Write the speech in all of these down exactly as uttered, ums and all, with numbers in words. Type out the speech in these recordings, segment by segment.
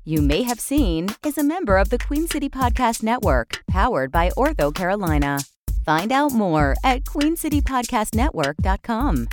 You May Have Seen is a member of the Queen City Podcast Network, powered by Ortho Carolina. Find out more at queen city podcast network dot com.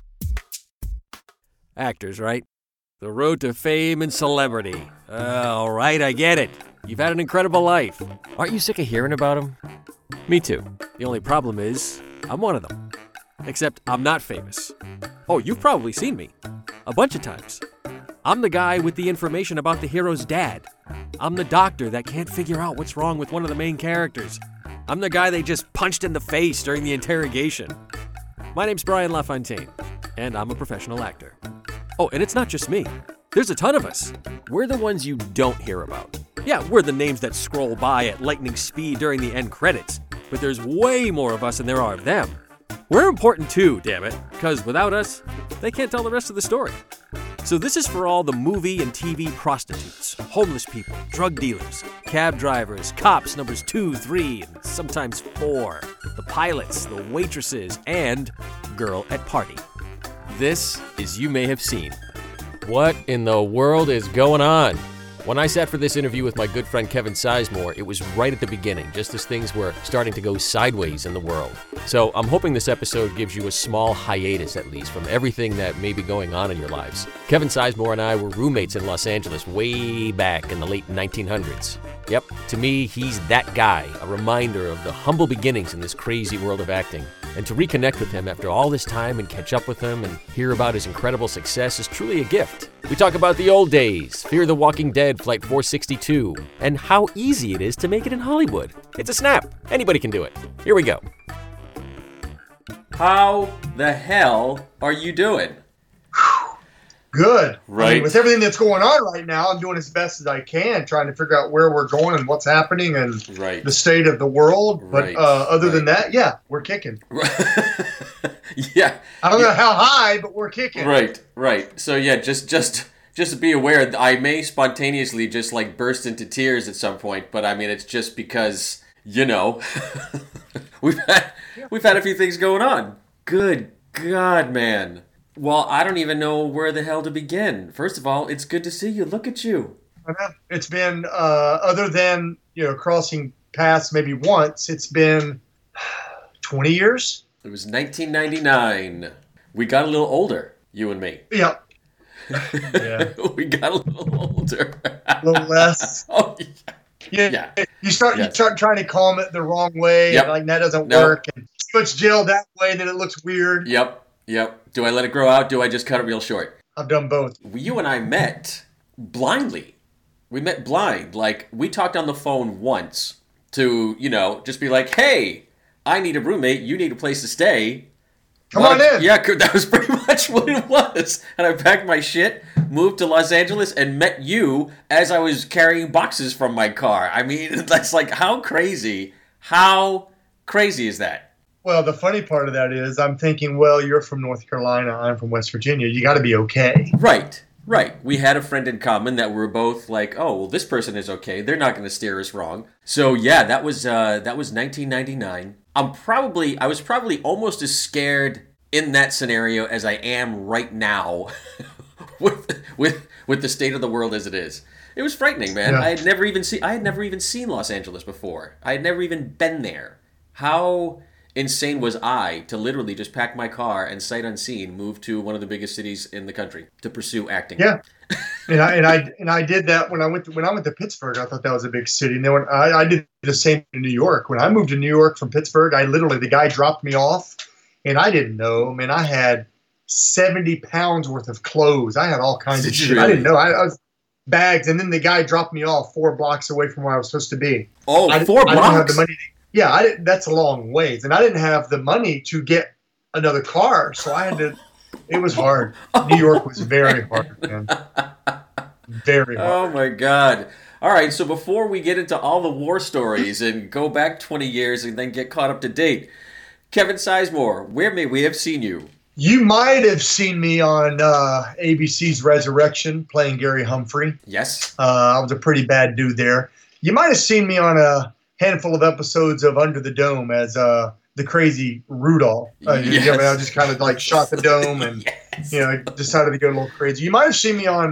Actors, right? The road to fame and celebrity. Uh, all right, I get it. You've had an incredible life. Aren't you sick of hearing about them? Me too. The only problem is, I'm one of them. Except I'm not famous. Oh, you've probably seen me. A bunch of times. I'm the guy with the information about the hero's dad. I'm the doctor that can't figure out what's wrong with one of the main characters. I'm the guy they just punched in the face during the interrogation. My name's Brian LaFontaine, and I'm a professional actor. Oh, and it's not just me. There's a ton of us. We're the ones you don't hear about. Yeah, we're the names that scroll by at lightning speed during the end credits, but there's way more of us than there are of them. We're important too, damn it, because without us, they can't tell the rest of the story. So this is for all the movie and T V prostitutes, homeless people, drug dealers, cab drivers, cops numbers two, three, and sometimes four, the pilots, the waitresses, and girl at party. This is You May Have Seen. What in the world is going on? When I sat for this interview with my good friend Kevin Sizemore, it was right at the beginning, just as things were starting to go sideways in the world. So I'm hoping this episode gives you a small hiatus, at least, from everything that may be going on in your lives. Kevin Sizemore and I were roommates in Los Angeles way back in the late nineteen hundreds. Yep, to me, he's that guy, a reminder of the humble beginnings in this crazy world of acting. And to reconnect with him after all this time and catch up with him and hear about his incredible success is truly a gift. We talk about the old days, Fear the Walking Dead, Flight four sixty-two, and how easy it is to make it in Hollywood. It's a snap. Anybody can do it. Here we go. How the hell are you doing? Good. Right. I mean, with everything that's going on right now, I'm doing as best as I can, trying to figure out where we're going and what's happening and right. the state of the world. But right. uh, other right. than that, yeah, we're kicking. yeah. I don't yeah. know how high, but we're kicking. Right, right. So yeah, just just just be aware. I may spontaneously just like burst into tears at some point, but I mean it's just because you know we've had we've had a few things going on. Good God, man. Well, I don't even know where the hell to begin. First of all, it's good to see you. Look at you. It's been, uh, other than, you know, crossing paths maybe once, it's been twenty years. It was nineteen ninety-nine. We got a little older, you and me. Yeah. yeah. We got a little older. a little less. oh, yeah. Yeah. yeah. You start yes. you start trying to calm it the wrong way. Yep. And like, that doesn't nope. work. And too much gel that way, then it looks weird. Yep. Yep. Do I let it grow out? Do I just cut it real short? I've done both. You and I met blindly. We met blind. Like, we talked on the phone once to, you know, just be like, hey, I need a roommate. You need a place to stay. Come What? on in. Yeah, that was pretty much what it was. And I packed my shit, moved to Los Angeles, and met you as I was carrying boxes from my car. I mean, that's like, how crazy, how crazy is that? Well, the funny part of that is I'm thinking, well, you're from North Carolina, I'm from West Virginia. You got to be okay. Right, right. We had a friend in common that we're both like, oh, well, this person is okay. They're not going to steer us wrong. So yeah, that was uh, that was nineteen ninety-nine. I'm probably I was probably almost as scared in that scenario as I am right now with with with the state of the world as it is. It was frightening, man. Yeah. I had never even seen I had never even seen Los Angeles before. I had never even been there. How insane was I to literally just pack my car and sight unseen move to one of the biggest cities in the country to pursue acting? Yeah, and I and I and I did that when I went to, when I went to Pittsburgh. I thought that was a big city. And then when I, I did the same in New York. When I moved to New York from Pittsburgh, I literally the guy dropped me off, and I didn't know. I mean, I had seventy pounds worth of clothes. I had all kinds Did of you shit. really? I didn't know. I, I was bags, and then the guy dropped me off four blocks away from where I was supposed to be. Oh, I, four I didn't have blocks? the money. To, yeah, I didn't, that's a long ways, and I didn't have the money to get another car, so I had to. It was hard. New York was very hard, man. Very hard. Oh my God. All right, so before we get into all the war stories and go back twenty years and then get caught up to date, Kevin Sizemore, where may we have seen you? You might have seen me on uh, A B C's Resurrection playing Gary Humphrey. Yes. Uh, I was a pretty bad dude there. You might have seen me on a handful of episodes of Under the Dome as uh, the crazy Rudolph. Uh, Yes. you know, I just kind of like shot the dome and Yes. you know decided to go a little crazy. You might have seen me on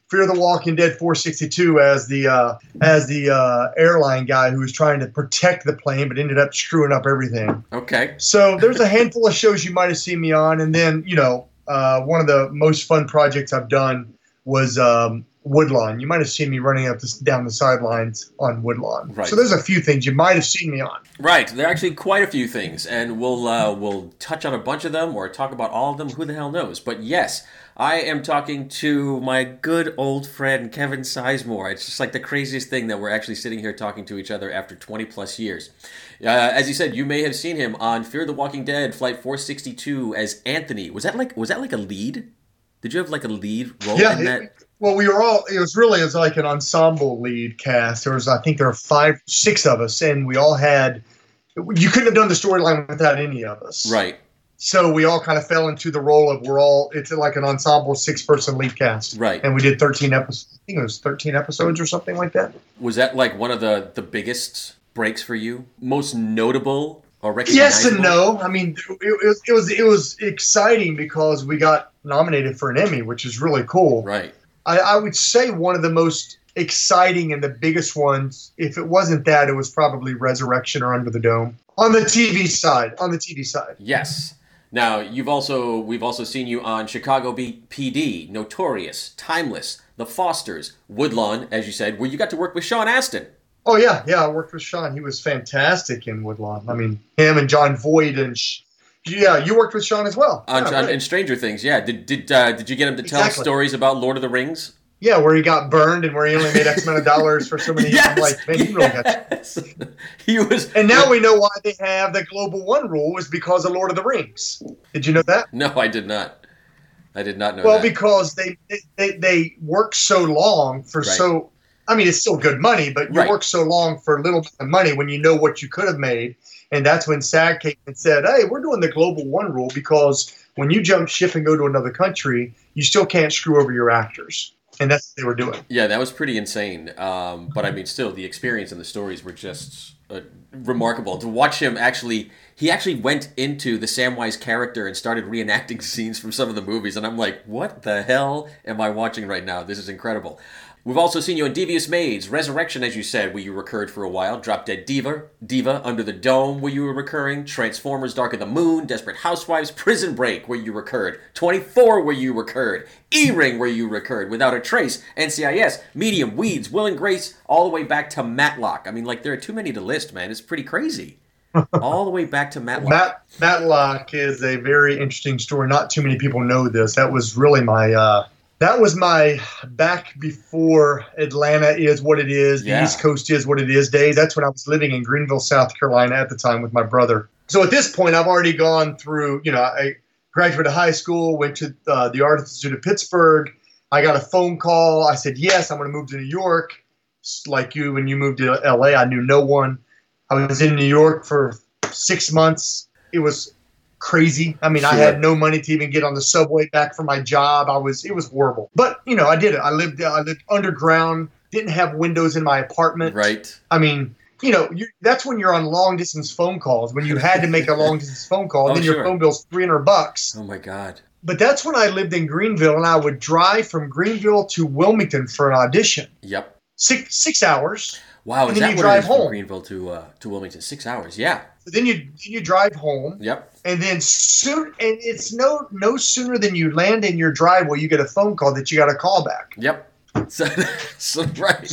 Fear the Walking Dead four sixty-two as the uh, as the uh, airline guy who was trying to protect the plane but ended up screwing up everything. Okay. So there's a handful of shows you might have seen me on, and then you know uh, one of the most fun projects I've done was um, Woodlawn. You might have seen me running up this, down the sidelines on Woodlawn. Right. So there's a few things you might have seen me on. Right. There are actually quite a few things, and we'll uh, we'll touch on a bunch of them or talk about all of them. Who the hell knows? But yes, I am talking to my good old friend Kevin Sizemore. It's just like the craziest thing that we're actually sitting here talking to each other after twenty plus years. Uh, as you said, you may have seen him on Fear the Walking Dead Flight four sixty-two as Anthony. Was that like was that like a lead? Did you have like a lead role yeah, in that? It, well, we were all. It was really it was like an ensemble lead cast. There was, I think, there were five, six of us, and we all had. You couldn't have done the storyline without any of us. Right. So we all kind of fell into the role of we're all. It's like an ensemble six-person lead cast. Right. And we did thirteen episodes. I think it was thirteen episodes or something like that. Was that like one of the the biggest breaks for you? Most notable or recognizable? Yes and no. I mean, it, it was it was it was exciting because we got nominated for an Emmy, which is really cool. Right. I, I would say one of the most exciting and the biggest ones, if it wasn't that, it was probably Resurrection or Under the Dome. On the T V side. On the T V side. Yes. Now, you've also we've also seen you on Chicago P D, Notorious, Timeless, The Fosters, Woodlawn, as you said, where you got to work with Sean Astin. Oh, yeah. Yeah, I worked with Sean. He was fantastic in Woodlawn. I mean, him and John Voight and... Sh- yeah, you worked with Sean as well. On, yeah, on, right. in Stranger Things, yeah. Did did uh, did you get him to tell Exactly. stories about Lord of the Rings? Yeah, where he got burned and where he only made X amount of dollars for so many years. I'm like, man, you really got yes. He was. And now we know why they have the Global One rule is because of Lord of the Rings. Did you know that? No, I did not. I did not know well, that. Well, because they, they they work so long for right. so. I mean, it's still good money, but you right. work so long for a little bit of money when you know what you could have made. And that's when SAG came and said, hey, we're doing the Global One rule because when you jump ship and go to another country, you still can't screw over your actors. And that's what they were doing. Yeah, that was pretty insane. Um, but I mean, still, the experience and the stories were just uh, remarkable. To watch him actually, he actually went into the Samwise character and started reenacting scenes from some of the movies. And I'm like, what the hell am I watching right now? This is incredible. We've also seen you on Devious Maids, Resurrection, as you said, where you recurred for a while, Drop Dead Diva, Diva, Under the Dome, where you were recurring, Transformers, Dark of the Moon, Desperate Housewives, Prison Break, where you recurred, twenty-four, where you recurred, E-Ring, where you recurred, Without a Trace, N C I S, Medium, Weeds, Will and Grace, all the way back to Matlock. I mean, like, there are too many to list, man. It's pretty crazy. All the way back to Matlock. Matt, Matlock is a very interesting story. Not too many people know this. That was really my... Uh, That was my back before Atlanta is what it is, the yeah. East Coast is what it is days. That's when I was living in Greenville, South Carolina at the time with my brother. So at this point, I've already gone through, you know, I graduated high school, went to uh, the Art Institute of Pittsburgh. I got a phone call. I said, yes, I'm going to move to New York. Like you, when you moved to L A, I knew no one. I was in New York for six months. It was crazy. I mean, sure. I had no money to even get on the subway back from my job. I was, it was horrible. But, you know, I did it. I lived, I lived underground, didn't have windows in my apartment. Right. I mean, you know, you, that's when you're on long distance phone calls, when you had to make a long distance phone call, and oh, then sure. your phone bill's three hundred bucks. Oh my God. But that's when I lived in Greenville, and I would drive from Greenville to Wilmington for an audition. Yep. Six, six hours. Wow. And is then that you what drive it is from home. Greenville to, uh, to Wilmington? Six hours. Yeah. So then you, then you drive home. Yep. And then soon, and it's no no sooner than you land in your driveway, you get a phone call that you got a call back. Yep. So, so right.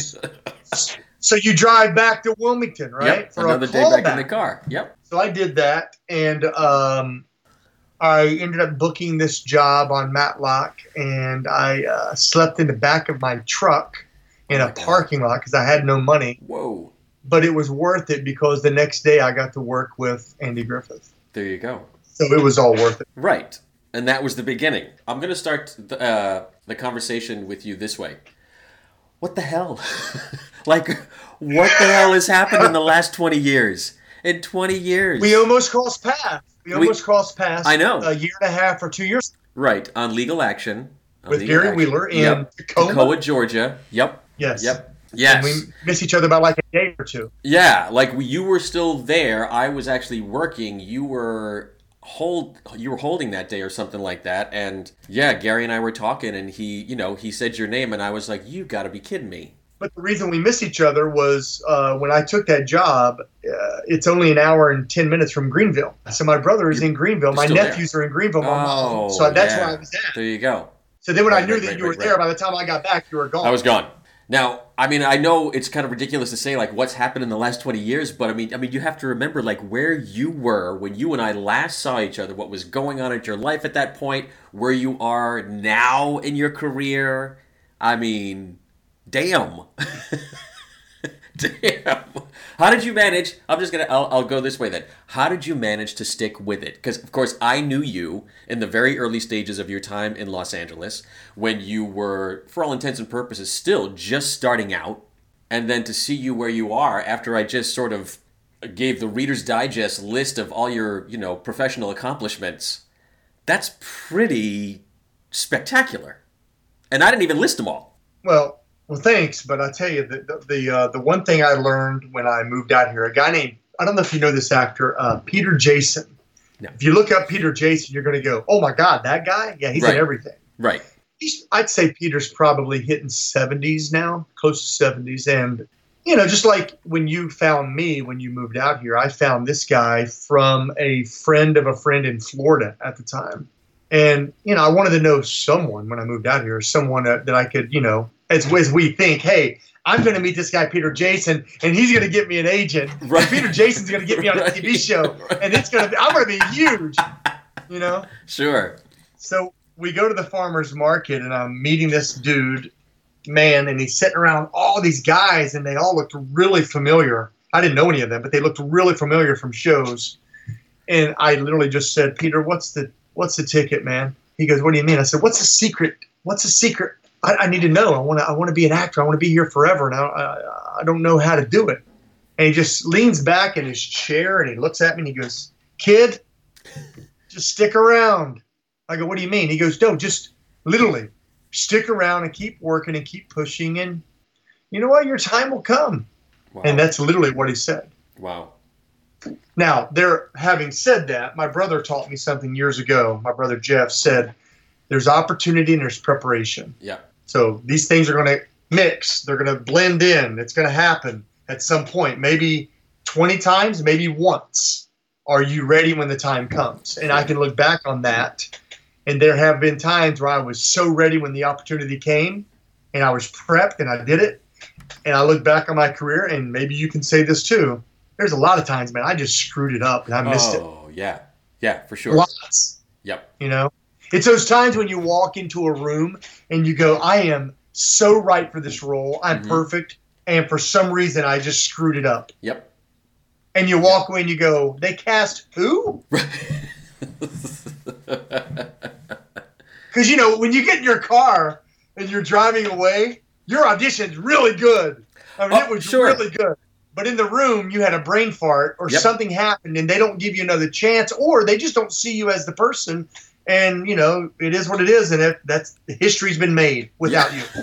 So you drive back to Wilmington, right? Yep. For another day back, back in the car. Yep. So I did that, and um, I ended up booking this job on Matlock, and I uh, slept in the back of my truck in oh a parking God. lot because I had no money. Whoa. But it was worth it because the next day I got to work with Andy Griffith. There you go. So it was all worth it. Right. And that was the beginning. I'm going to start the, uh, the conversation with you this way. What the hell? Like, what the hell has happened in the last twenty years? In twenty years. We almost crossed paths. We almost we, crossed paths. I know. A year and a half or two years. Right. On Legal Action. On with legal Gary action. Wheeler in yep. Tacoma. Tacoma, Georgia. Yep. Yes. Yep. Yes. And we miss each other by like a day or two. Yeah, like you were still there. I was actually working. You were hold you were holding that day or something like that, and yeah, Gary and I were talking, and he, you know, he said your name, and I was like, you got to be kidding me. But the reason we missed each other was uh, when I took that job, uh, it's only an hour and ten minutes from Greenville. So my brother is You're, in Greenville. My nephews there. are in Greenville. My oh, mom. So that's yeah. where I was at. There you go. So then when right, I knew right, that right, you were right, there, right. by the time I got back, you were gone. I was gone. Now, I mean, I know it's kind of ridiculous to say like what's happened in the last twenty years, but I mean, I mean, you have to remember like where you were when you and I last saw each other, what was going on in your life at that point, where you are now in your career. I mean, damn. Damn. How did you manage? I'm just going to, I'll, I'll go this way then. How did you manage to stick with it? Because, of course, I knew you in the very early stages of your time in Los Angeles when you were, for all intents and purposes, still just starting out. And then to see you where you are after I just sort of gave the Reader's Digest list of all your, you know, professional accomplishments, that's pretty spectacular. And I didn't even list them all. Well, Well, thanks, but I tell you, the the the, uh, the one thing I learned when I moved out here, a guy named, I don't know if you know this actor, uh, Peter Jason. No. If you look up Peter Jason, you're going to go, oh my God, that guy? Yeah, he's Right. in everything. Right. He's, I'd say Peter's probably hitting seventies now, close to seventies. And, you know, just like when you found me when you moved out here, I found this guy from a friend of a friend in Florida at the time. And, you know, I wanted to know someone when I moved out here, someone that, that I could, you know, as, as we think, hey, I'm going to meet this guy, Peter Jason, and he's going to get me an agent. Right. And Peter Jason's going to get me on a Right. T V show, Right. and it's going to be, I'm going to be huge, you know? Sure. So we go to the farmer's market, and I'm meeting this dude, man, and he's sitting around all these guys, and they all looked really familiar. I didn't know any of them, but they looked really familiar from shows. And I literally just said, Peter, what's the what's the ticket, man? He goes, what do you mean? I said, what's the secret? What's the secret? I, I need to know. I want to I want to be an actor. I want to be here forever, and I, I, I don't know how to do it. And he just leans back in his chair, and he looks at me, and he goes, kid, just stick around. I go, what do you mean? He goes, no, just literally stick around and keep working and keep pushing, and you know what? Your time will come. Wow. And that's literally what he said. Wow. Now, there, having said that, my brother taught me something years ago. My brother Jeff said, there's opportunity and there's preparation. Yeah. So these things are going to mix. They're going to blend in. It's going to happen at some point, maybe twenty times, maybe once. Are you ready when the time comes? And I can look back on that. And there have been times where I was so ready when the opportunity came, and I was prepped and I did it. And I look back on my career, and maybe you can say this too. There's a lot of times, man, I just screwed it up and I missed Oh, yeah. Yeah, for it. sure. Lots. Yep. You know, it's those times when you walk into a room and you go, I am so right for this role. I'm Mhm. perfect. And for some reason, I just screwed it up. Yep. And you walk away and you go, they cast who? Because, you know, when you get in your car and you're driving away, your audition's really good. I mean, Oh, it was sure. really good. But in the room, you had a brain fart or Yep. something happened and they don't give you another chance, or they just don't see you as the person. And, you know, it is what it is. And it, that's history's been made without you.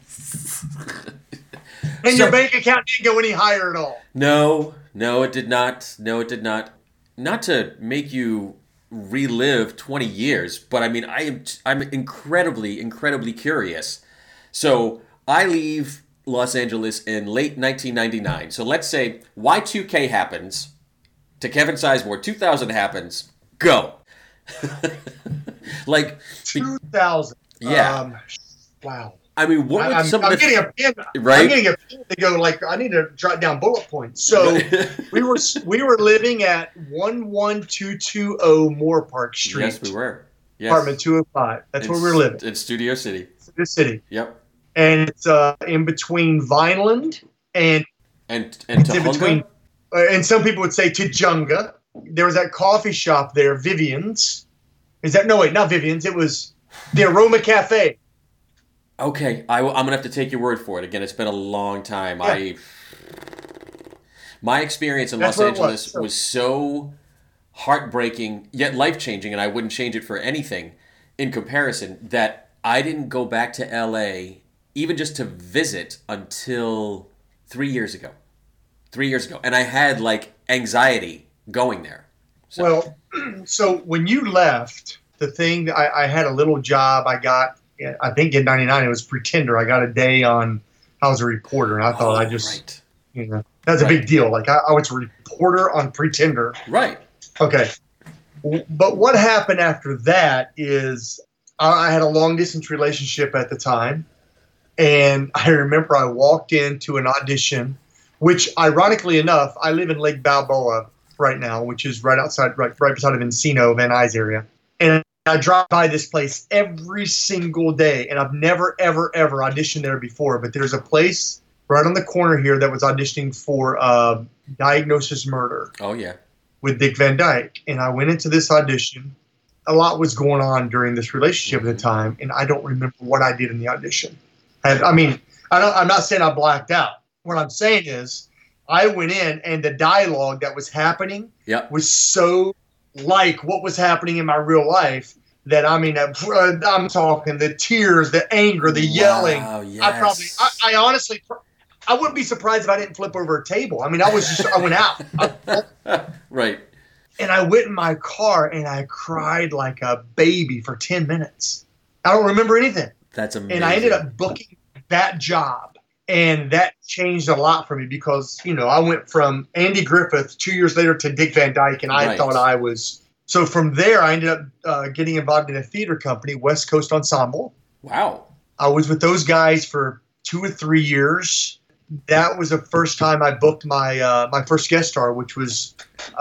And So- your bank account didn't go any higher at all. No, no, it did not. No, it did not. Not to make you relive twenty years, but I mean, I am I'm incredibly, incredibly curious. So I leave Los Angeles in late nineteen ninety-nine. So let's say Y two K happens, to Kevin Sizemore, two thousand happens, go. Like, two thousand. Yeah. Um, wow. I mean, what were I, I'm, some I'm of the getting a pen. Right? I'm getting a pen to go. Like I need to jot down bullet points. So we were we were living at one one two two zero Moore Park Street. Yes, we were. Yes. Apartment two oh five. That's in, where we were living. in Studio City. The city. Yep. And it's uh, in between Vineland and And and it's in Tujunga? between. Uh, and some people would say Tujunga. There was that coffee shop there, Vivian's. Is that no wait, not Vivian's. It was the Aroma Cafe. Okay, I, am gonna have to take your word for it. Again, it's been a long time. Yeah. I my experience in That's Los where it was, Angeles so- was so heartbreaking yet life changing, and I wouldn't change it for anything in comparison. That I didn't go back to L A even just to visit until three years ago. Three years ago, and I had like anxiety going there. So, Well, so when you left, the thing I, I had a little job I got. I think in ninety-nine it was Pretender. I got a day on. I was a reporter, and I thought oh, I just, right. you know, that's right. a big deal. Like I, I was a reporter on Pretender. Right. Okay. But what happened after that is I had a long distance relationship at the time. And I remember I walked into an audition, which ironically enough, I live in Lake Balboa right now, which is right outside, right, right beside of Encino, Van Nuys area. And I drive by this place every single day. And I've never, ever, ever auditioned there before. But there's a place right on the corner here that was auditioning for uh, Diagnosis Murder. Oh, yeah. With Dick Van Dyke. And I went into this audition. A lot was going on during this relationship mm-hmm. at the time. And I don't remember what I did in the audition. I, I mean, I don't, I'm not saying I blacked out. What I'm saying is I went in and the dialogue that was happening yep. was so like what was happening in my real life that, I mean, I'm talking the tears, the anger, the yelling. Wow, yes. I probably, I, I honestly, I wouldn't be surprised if I didn't flip over a table. I mean, I was just, I went out. I, right. And I went in my car and I cried like a baby for ten minutes. I don't remember anything. That's amazing. And I ended up booking that job. And that changed a lot for me because, you know, I went from Andy Griffith two years later to Dick Van Dyke, and I right. thought I was. So from there, I ended up uh, getting involved in a theater company, West Coast Ensemble. Wow. I was with those guys for two or three years. That was the first time I booked my uh, my first guest star, which was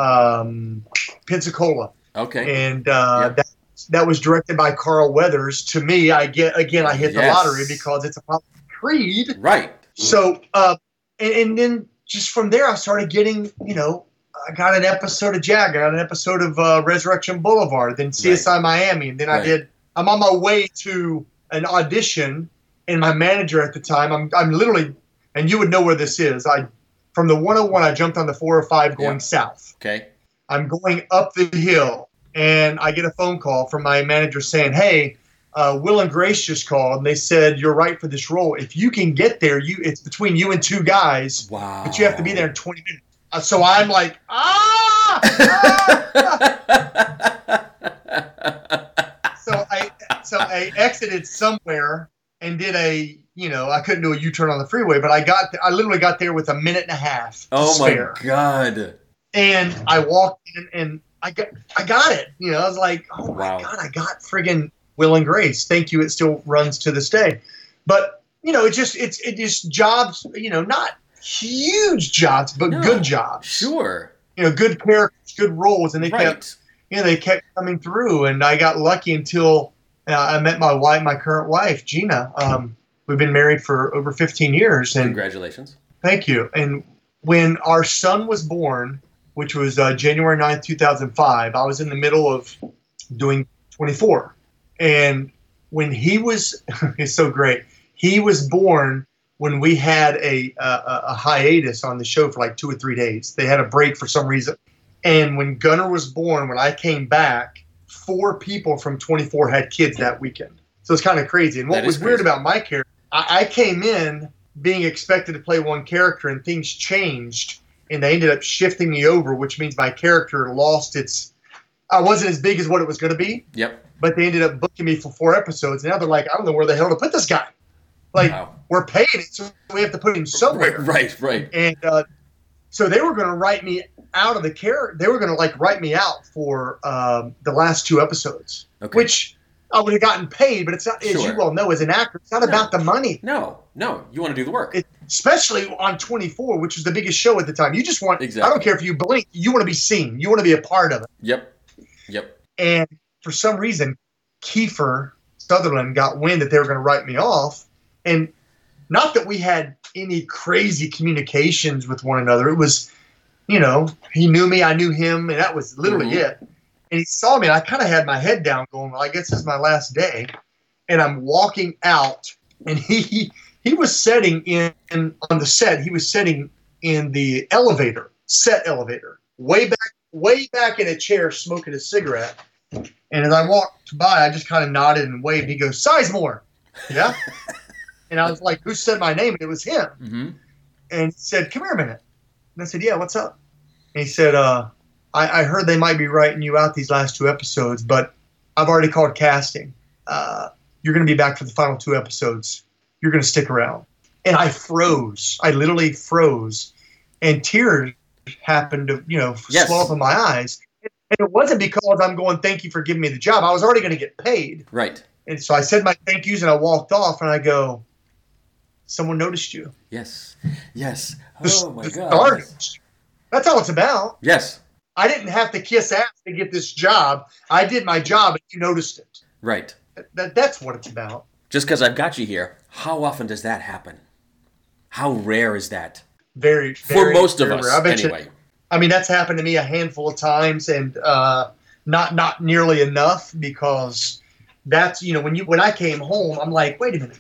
um, Pensacola. Okay. And uh, yep. that that was directed by Carl Weathers. To me, I get again, I hit yes. the lottery because it's a Creed. Right. So, uh, and, and then just from there, I started getting, you know, I got an episode of Jag, I got an episode of uh, Resurrection Boulevard, then C S I right. Miami, and then right. I did. I'm on my way to an audition, and my manager at the time, I'm I'm literally, and you would know where this is. I from the one oh one, I jumped on the four oh five going yep. south. Okay. I'm going up the hill, and I get a phone call from my manager saying, "Hey, uh, Will and Grace just called, and they said you're right for this role. If you can get there, you it's between you and two guys, wow. but you have to be there in twenty minutes." Uh, so I'm like, ah! ah! so I so I exited somewhere and did a, you know, I couldn't do a U-turn on the freeway, but I got I literally got there with a minute and a half to oh spare. my God. And I walked in and I got I got it. You know, I was like, oh my wow. God, I got friggin' Will and Grace. Thank you. It still runs to this day. But, you know, it just it's it just jobs, you know, not huge jobs, but no, good jobs. Sure. You know, good characters, good roles, and they right. kept you know, they kept coming through, and I got lucky until uh, I met my wife, my current wife, Gina. Um, we've been married for over fifteen years. And congratulations. Thank you. And when our son was born, which was uh, January ninth, two thousand five, I was in the middle of doing twenty-four. And when he was, it's so great, he was born when we had a, a, a hiatus on the show for like two or three days. They had a break for some reason. And when Gunnar was born, when I came back, four people from twenty-four had kids that weekend. So it's kind of crazy. And what was weird about my character, I, I came in being expected to play one character, and things changed, and they ended up shifting me over, which means my character lost its – I wasn't as big as what it was going to be. Yep. But they ended up booking me for four episodes. And now they're like, I don't know where the hell to put this guy. Like, wow. We're paying it, so we have to put him somewhere. Right, right. right. And uh, so they were going to write me out of the character. They were going to, like, write me out for um, the last two episodes, okay. which I would have gotten paid. But it's not, sure. as you well know, as an actor, it's not no. about the money. No, no. You want to do the work. It, especially on twenty-four, which was the biggest show at the time. You just want exactly. I don't care if you blink. You want to be seen. You want to be a part of it. Yep. Yep. And for some reason, Kiefer Sutherland got wind that they were going to write me off. And not that we had any crazy communications with one another. It was, you know, he knew me, I knew him, and that was literally mm-hmm. it. And he saw me, and I kind of had my head down going, well, I guess this is my last day. And I'm walking out, and he he was sitting in, in on the set. He was sitting in the elevator, set elevator, way back, way back in a chair smoking a cigarette. And as I walked by, I just kind of nodded and waved. He goes, Sizemore. Yeah? And I was like, who said my name? And it was him. Mm-hmm. And he said, come here a minute. And I said, yeah, what's up? And he said, uh, I, I heard they might be writing you out these last two episodes, but I've already called casting. Uh, you're going to be back for the final two episodes. You're going to stick around. And I froze. I literally froze. And tears happened to, you know, yes. swell up in my eyes. And it wasn't because I'm going, thank you for giving me the job. I was already going to get paid. Right. And so I said my thank yous and I walked off and I go, someone noticed you. Yes. Yes. The, Oh, my the God. stars. Yes. That's all it's about. Yes. I didn't have to kiss ass to get this job. I did my job and you noticed it. Right. That, that's what it's about. Just because I've got you here, how often does that happen? How rare is that? Very, For very, most of very us, rare. I bet anyway. You, I mean, that's happened to me a handful of times, and uh, not not nearly enough because that's, you know, when you when I came home, I'm like, wait a minute,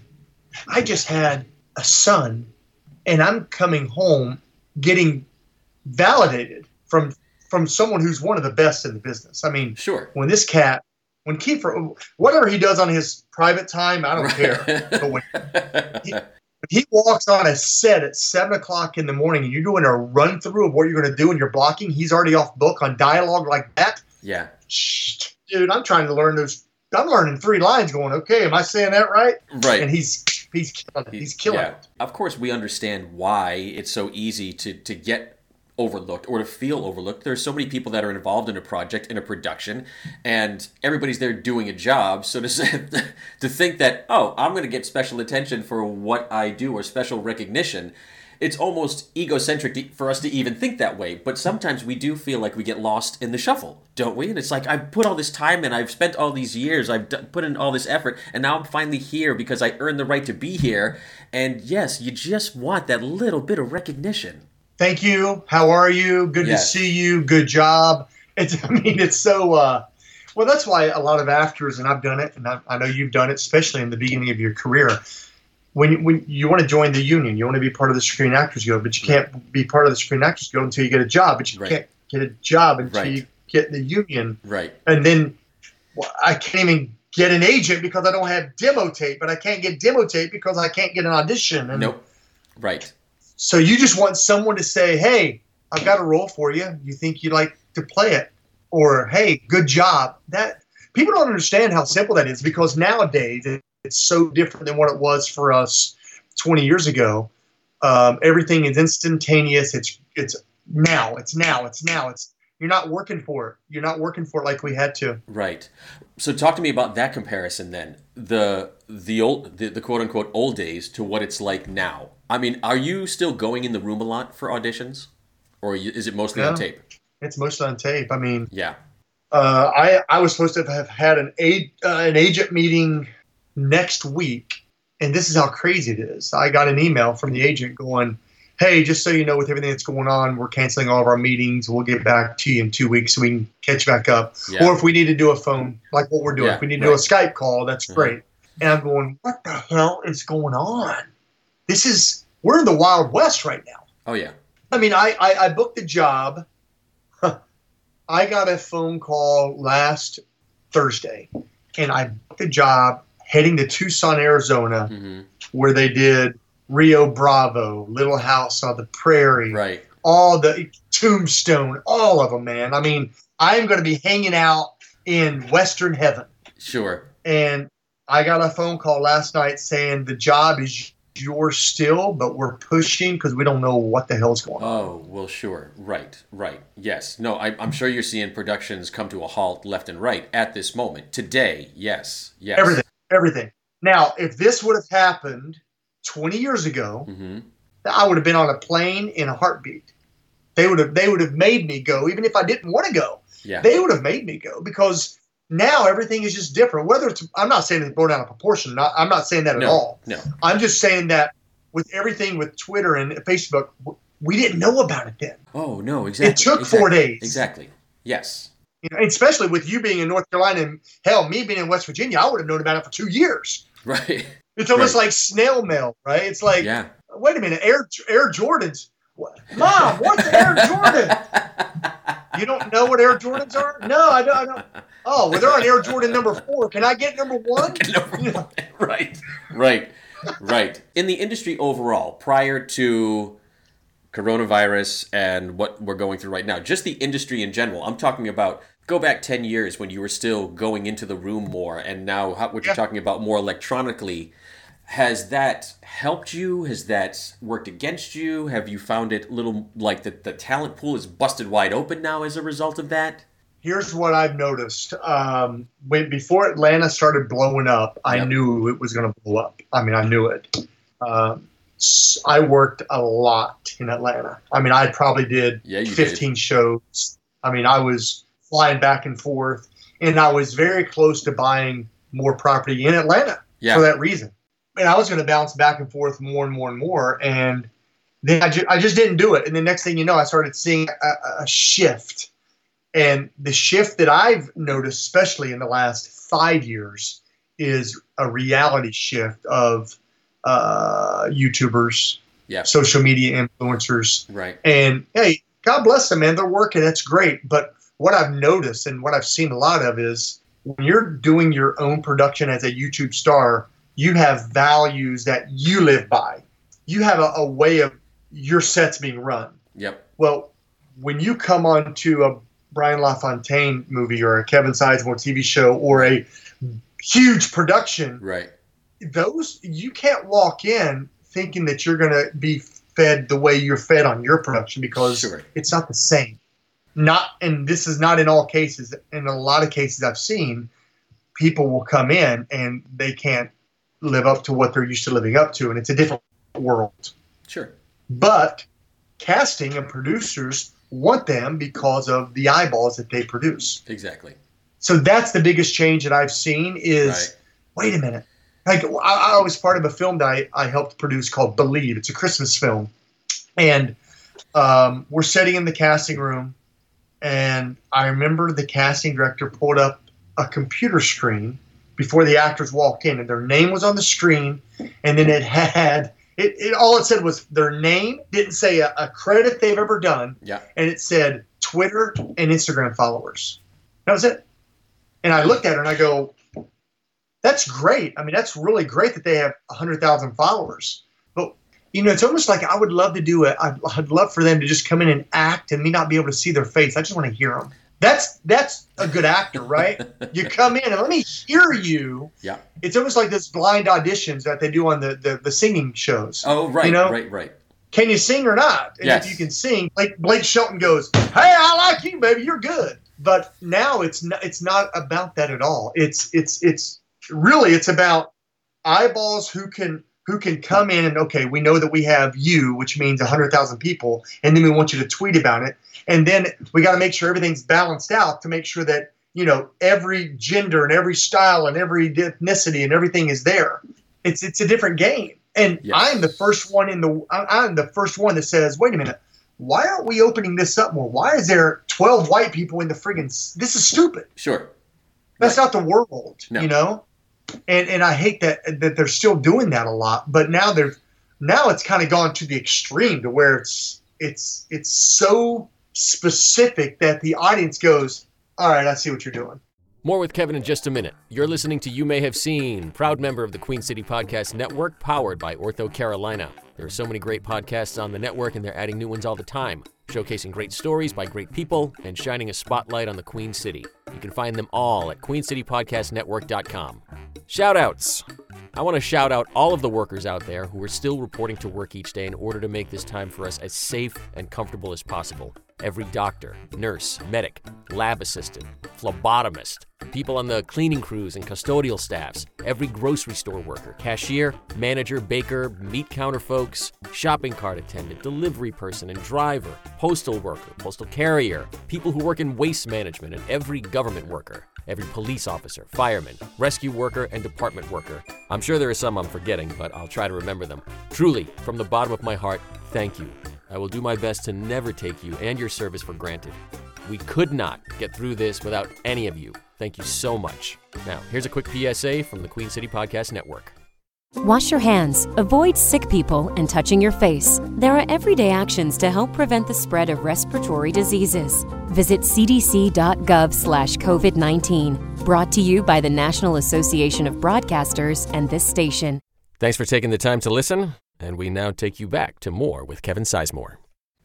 I just had a son, and I'm coming home getting validated from from someone who's one of the best in the business. I mean, Sure. when this cat, when Kiefer, whatever he does on his private time, I don't Right. care. But when he, he walks on a set at seven o'clock in the morning and you're doing a run through of what you're going to do and you're blocking, he's already off book on dialogue like that. Yeah. Shh, dude, I'm trying to learn those. I'm learning three lines going, okay, am I saying that right? Right. And he's he's killing it. He's killing yeah. it. Of course, we understand why it's so easy to, to get overlooked or to feel overlooked. There's so many people that are involved in a project, in a production, and everybody's there doing a job. So to say, to think that, oh, I'm going to get special attention for what I do or special recognition, it's almost egocentric to, for us to even think that way. But sometimes we do feel like we get lost in the shuffle, don't we? And it's like, I've put all this time in, I've spent all these years, I've d- put in all this effort, and now I'm finally here because I earned the right to be here. And yes, you just want that little bit of recognition. Thank you. How are you? Good Yes. to see you. Good job. It's, I mean, it's so, uh, well, that's why a lot of actors, and I've done it, and I, I know you've done it, especially in the beginning of your career. When, when you want to join the union, you want to be part of the Screen Actors Guild, but you can't be part of the Screen Actors Guild until you get a job, but you Right. can't get a job until Right. you get the union. Right. And then well, I can't even get an agent because I don't have demo tape, but I can't get demo tape because I can't get an audition. And Nope. Right. so you just want someone to say, hey, I've got a role for you. You think you'd like to play it? Or, hey, good job. That people don't understand how simple that is because nowadays it, it's so different than what it was for us twenty years ago. Um, everything is instantaneous. It's it's now. It's now. It's now. It's you're not working for it. You're not working for it like we had to. Right. So talk to me about that comparison then. The the old the, the quote unquote old days to what it's like now. I mean, are you still going in the room a lot for auditions? Or is it mostly on No. tape? It's mostly on tape. I mean, Yeah. uh, I I was supposed to have had an a, uh, an agent meeting next week, and this is how crazy it is. I got an email from the agent going, hey, just so you know, with everything that's going on, we're canceling all of our meetings. We'll get back to you in two weeks so we can catch back up. Yeah. Or if we need to do a phone, like what we're doing, Yeah, if we need to right. do a Skype call, that's Mhm. great. And I'm going, what the hell is going on? This is, we're in the Wild West right now. Oh yeah. I mean, I, I, I booked the job. I got a phone call last Thursday, and I booked the job heading to Tucson, Arizona, Mm-hmm. where they did Rio Bravo, Little House on the Prairie, Right. all the Tombstone, all of them, man. I mean, I'm going to be hanging out in Western heaven. Sure. And I got a phone call last night saying the job is yours still, but we're pushing because we don't know what the hell's going on. Oh, well, sure. Right, right. Yes. No, I, I'm sure you're seeing productions come to a halt left and right at this moment. Today, yes. Yes. Everything, everything. Now, if this would have happened twenty years ago, Mm-hmm. I would have been on a plane in a heartbeat. They would have, they would have made me go, even if I didn't want to go. Yeah. They would have made me go because now everything is just different. Whether it's, I'm not saying it's blown out of proportion. Not, I'm not saying that at no, all. No. I'm just saying that with everything with Twitter and Facebook, we didn't know about it then. Oh, no, exactly. It took exactly. four days. Exactly. Yes. You know, and especially with you being in North Carolina and hell, me being in West Virginia, I would have known about it for two years. Right. It's almost Right. like snail mail, right? It's like, Yeah. wait a minute, Air Air Jordans. What? Mom, what's Air Jordan? You don't know what Air Jordans are? No, I don't. I don't. Oh, well, they're on Air Jordan number four. Can I get number one? You know, Right. Right. Right. In the industry overall, prior to coronavirus and what we're going through right now, just the industry in general. I'm talking about go back ten years when you were still going into the room more, and now how, what you're talking about more electronically. Has that helped you? Has that worked against you? Have you found it little like the, the talent pool is busted wide open now as a result of that? Here's what I've noticed. Um, when before Atlanta started blowing up, I Yep. knew it was going to blow up. I mean, I knew it. Um, I worked a lot in Atlanta. I mean, I probably did Yeah, you fifteen shows. I mean, I was flying back and forth, and I was very close to buying more property in Atlanta Yeah. for that reason. And I was going to bounce back and forth more and more and more, and then I, ju- I just didn't do it. And the next thing you know, I started seeing a, a shift. And the shift that I've noticed, especially in the last five years, is a reality shift of uh, YouTubers, Yeah. social media influencers. Right. And hey, God bless them, man. They're working. That's great. But what I've noticed and what I've seen a lot of is when you're doing your own production as a YouTube star, you have values that you live by. You have a, a way of your sets being run. Yep. Well, when you come on to a Brian LaFontaine movie or a Kevin Sizemore T V show or a huge production, Right. those you can't walk in thinking that you're going to be fed the way you're fed on your production because Sure. it's not the same. Not, and this is not in all cases. In a lot of cases I've seen, people will come in and they can't live up to what they're used to living up to, and it's a different world. Sure. But casting and producers want them because of the eyeballs that they produce. Exactly. So that's the biggest change that I've seen is, Right. wait a minute. Like I, I was part of a film that I, I helped produce called Believe. It's a Christmas film. And um, we're sitting in the casting room, and I remember the casting director pulled up a computer screen before the actors walked in, and their name was on the screen, and then it had it, it all it said was their name, didn't say a, a credit they've ever done, Yeah. and it said Twitter and Instagram followers. That was it. And I looked at her and I go, that's great. I mean, that's really great that they have one hundred thousand followers. But, you know, it's almost like I would love to do it. I'd, I'd love for them to just come in and act and me not be able to see their face. I just want to hear them. That's that's a good actor, right? You come in and let me hear you. Yeah. It's almost like those blind auditions that they do on the, the, the singing shows. Oh, right. You know? Right. Right. Can you sing or not? And Yes. if you can sing, Blake, Blake Shelton goes, hey, I like you, baby. You're good. But now it's not, it's not about that at all. It's it's it's really it's about eyeballs who can who can come in and, okay, we know that we have you, which means one hundred thousand people, and then we want you to tweet about it. And then we got to make sure everything's balanced out to make sure that, you know, every gender and every style and every ethnicity and everything is there. It's it's a different game. And Yes. I'm the first one in the I- I'm the first one that says, wait a minute, why aren't we opening this up more? Why is there twelve white people in the friggin' s- this is stupid. Sure. That's Right. not the world, No. you know? And and I hate that that they're still doing that a lot, but now they're now it's kind of gone to the extreme to where it's it's it's so specific that the audience goes, all right, I see what you're doing. More with Kevin in just a minute. You're listening to You May Have Seen, proud member of the Queen City Podcast Network, powered by Ortho Carolina. There are so many great podcasts on the network, and they're adding new ones all the time, showcasing great stories by great people and shining a spotlight on the Queen City. You can find them all at queen city podcast network dot com. Shout-outs. I want to shout out all of the workers out there who are still reporting to work each day in order to make this time for us as safe and comfortable as possible. Every doctor, nurse, medic, lab assistant, phlebotomist, people on the cleaning crews and custodial staffs, every grocery store worker, cashier, manager, baker, meat counter folks, shopping cart attendant, delivery person and driver, postal worker, postal carrier, people who work in waste management, and every government worker, every police officer, fireman, rescue worker, and department worker. I'm sure there are some I'm forgetting, but I'll try to remember them. Truly, from the bottom of my heart, thank you. I will do my best to never take you and your service for granted. We could not get through this without any of you. Thank you so much. Now, here's a quick P S A from the Queen City Podcast Network. Wash your hands, avoid sick people, and touching your face. There are everyday actions to help prevent the spread of respiratory diseases. Visit c d c dot gov slash covid nineteen. Brought to you by the National Association of Broadcasters and this station. Thanks for taking the time to listen, and we now take you back to more with Kevin Sizemore.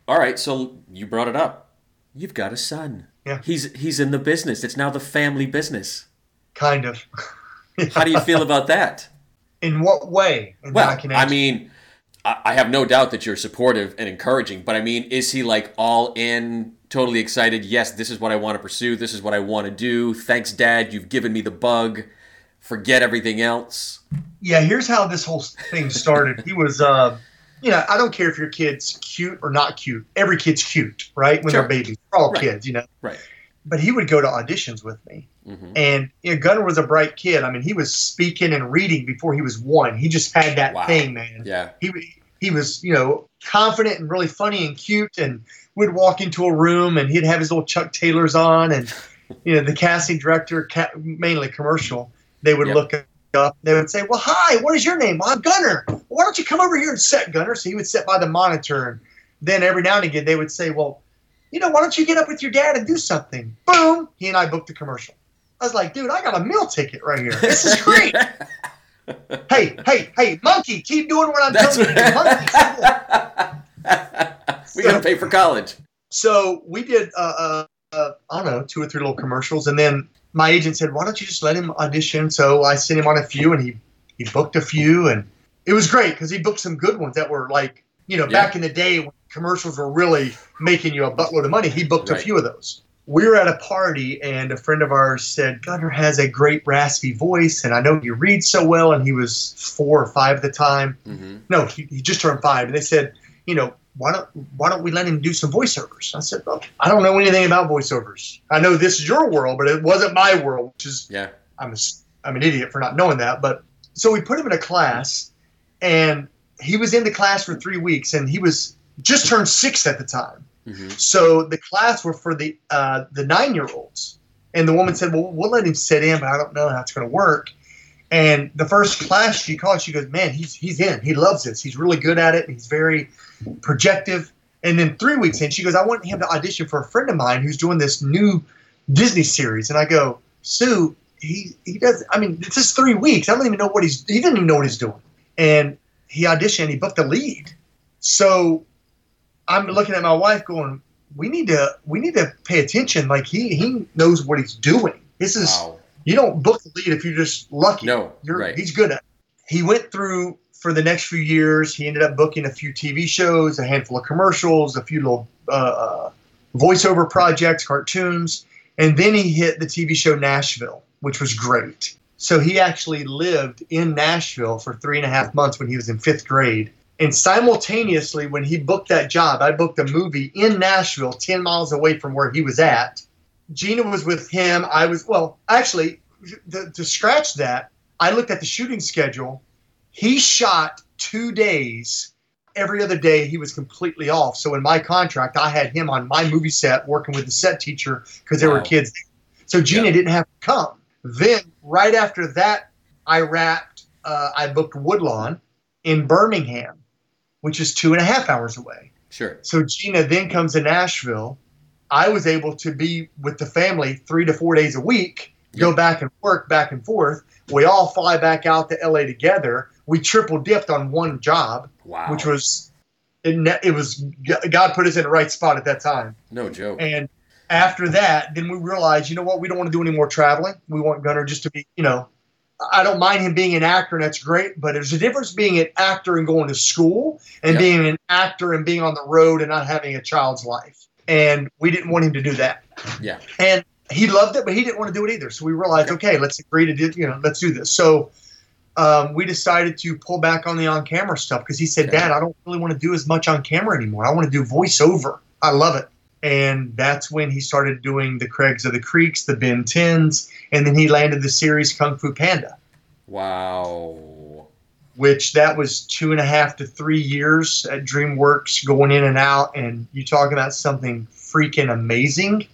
All right, so you brought it up. You've got a son. Yeah. He's he's in the business. It's now the family business. Kind of. How do you feel about that? In what way? And Well, I, can I answer- mean, I I have no doubt that you're supportive and encouraging, but I mean, is he like all in, totally excited? Yes, this is what I want to pursue. This is what I want to do. Thanks, Dad. You've given me the bug. Forget everything else. Yeah, here's how this whole thing started. He was, uh, you know, I don't care if your kid's cute or not cute. Every kid's cute, right? When Sure. they're babies. We're all Right. kids, you know. Right. But he would go to auditions with me. Mm-hmm. And you know, Gunnar was a bright kid. I mean, he was speaking and reading before he was one. He just had that Wow. thing, man. Yeah. He he was, you know, confident and really funny and cute. And we'd walk into a room and he'd have his little Chuck Taylors on. And, you know, the casting director, ca- mainly commercial, they would Yep. look up. They would say, well, hi, what is your name? Well, I'm Gunnar. Well, why don't you come over here and sit, Gunnar? So he would sit by the monitor. And then every now and again, they would say, well, you know, why don't you get up with your dad and do something? Boom. He and I booked the commercial. I was like, dude, I got a meal ticket right here. This is great. hey, hey, hey, monkey, keep doing what I'm That's telling you. Monkey, keep doing- We got to pay for college. So we did, uh, uh, uh, I don't know, two or three little commercials. And then my agent said, why don't you just let him audition? So I sent him on a few, and he, he booked a few. And it was great because he booked some good ones that were like, you know, Yeah. back in the day when commercials were really making you a buttload of money. He booked Right. a few of those. We were at a party, and a friend of ours said, Gunnar has a great raspy voice, and I know you read so well. And he was four or five at the time. Mm-hmm. No, he, he just turned five. And they said, you know, why don't why don't we let him do some voiceovers? I said, well, I don't know anything about voiceovers. I know this is your world, but it wasn't my world, which is Yeah. I'm a, I'm an idiot for not knowing that. But so we put him in a class, and he was in the class for three weeks, and he was just turned six at the time. Mm-hmm. So the class were for the uh, the nine-year-olds. And the woman said, well, we'll let him sit in, but I don't know how it's going to work. And the first class she called, she goes, man, he's he's in. He loves this. He's really good at it. And he's very projective. And then three weeks in, she goes, I want him to audition for a friend of mine who's doing this new Disney series. And I go, Sue, he, he does, I mean, it's just three weeks. I don't even know what he's, he doesn't even know what he's doing. And he auditioned, he booked the lead. So I'm looking at my wife going, we need to, we need to pay attention. Like he, he knows what he's doing. This is, Wow. you don't book the lead if you're just lucky. No, you're, right. He's good at it. He went through, for the next few years, he ended up booking a few T V shows, a handful of commercials, a few little uh, uh, voiceover projects, cartoons. And then he hit the T V show Nashville, which was great. So he actually lived in Nashville for three and a half months when he was in fifth grade. And simultaneously, when he booked that job, I booked a movie in Nashville, ten miles away from where he was at. Gina was with him. I was, well, actually, to, to scratch that, I looked at the shooting schedule. He shot two days. Every other day, he was completely off. So in my contract, I had him on my movie set working with the set teacher because there Wow. were kids there. So Gina Yeah. didn't have to come. Then, right after that, I wrapped, uh, I booked Woodlawn in Birmingham, which is two and a half hours away. Sure. So Gina then comes to Nashville. I was able to be with the family three to four days a week, go back and work back and forth. We all fly back out to L A together. We triple dipped on one job, Wow. which was, it, ne- it was, God put us in the right spot at that time. No joke. And after that, then we realized, you know what, we don't want to do any more traveling. We want Gunnar just to be, you know, I don't mind him being an actor, and that's great, but there's a difference being an actor and going to school and Yep. being an actor and being on the road and not having a child's life. And we didn't want him to do that. Yeah. And he loved it, but he didn't want to do it either. So we realized, okay, let's agree to do, you know, let's do this. So um, we decided to pull back on the on-camera stuff because he said, Okay. Dad, I don't really want to do as much on camera anymore. I want to do voiceover. I love it. And that's when he started doing the Craigs of the Creeks, the Ben tens, and then he landed the series Kung Fu Panda, Wow. which that was two and a half to three years at DreamWorks going in and out. And you talk about something freaking amazing.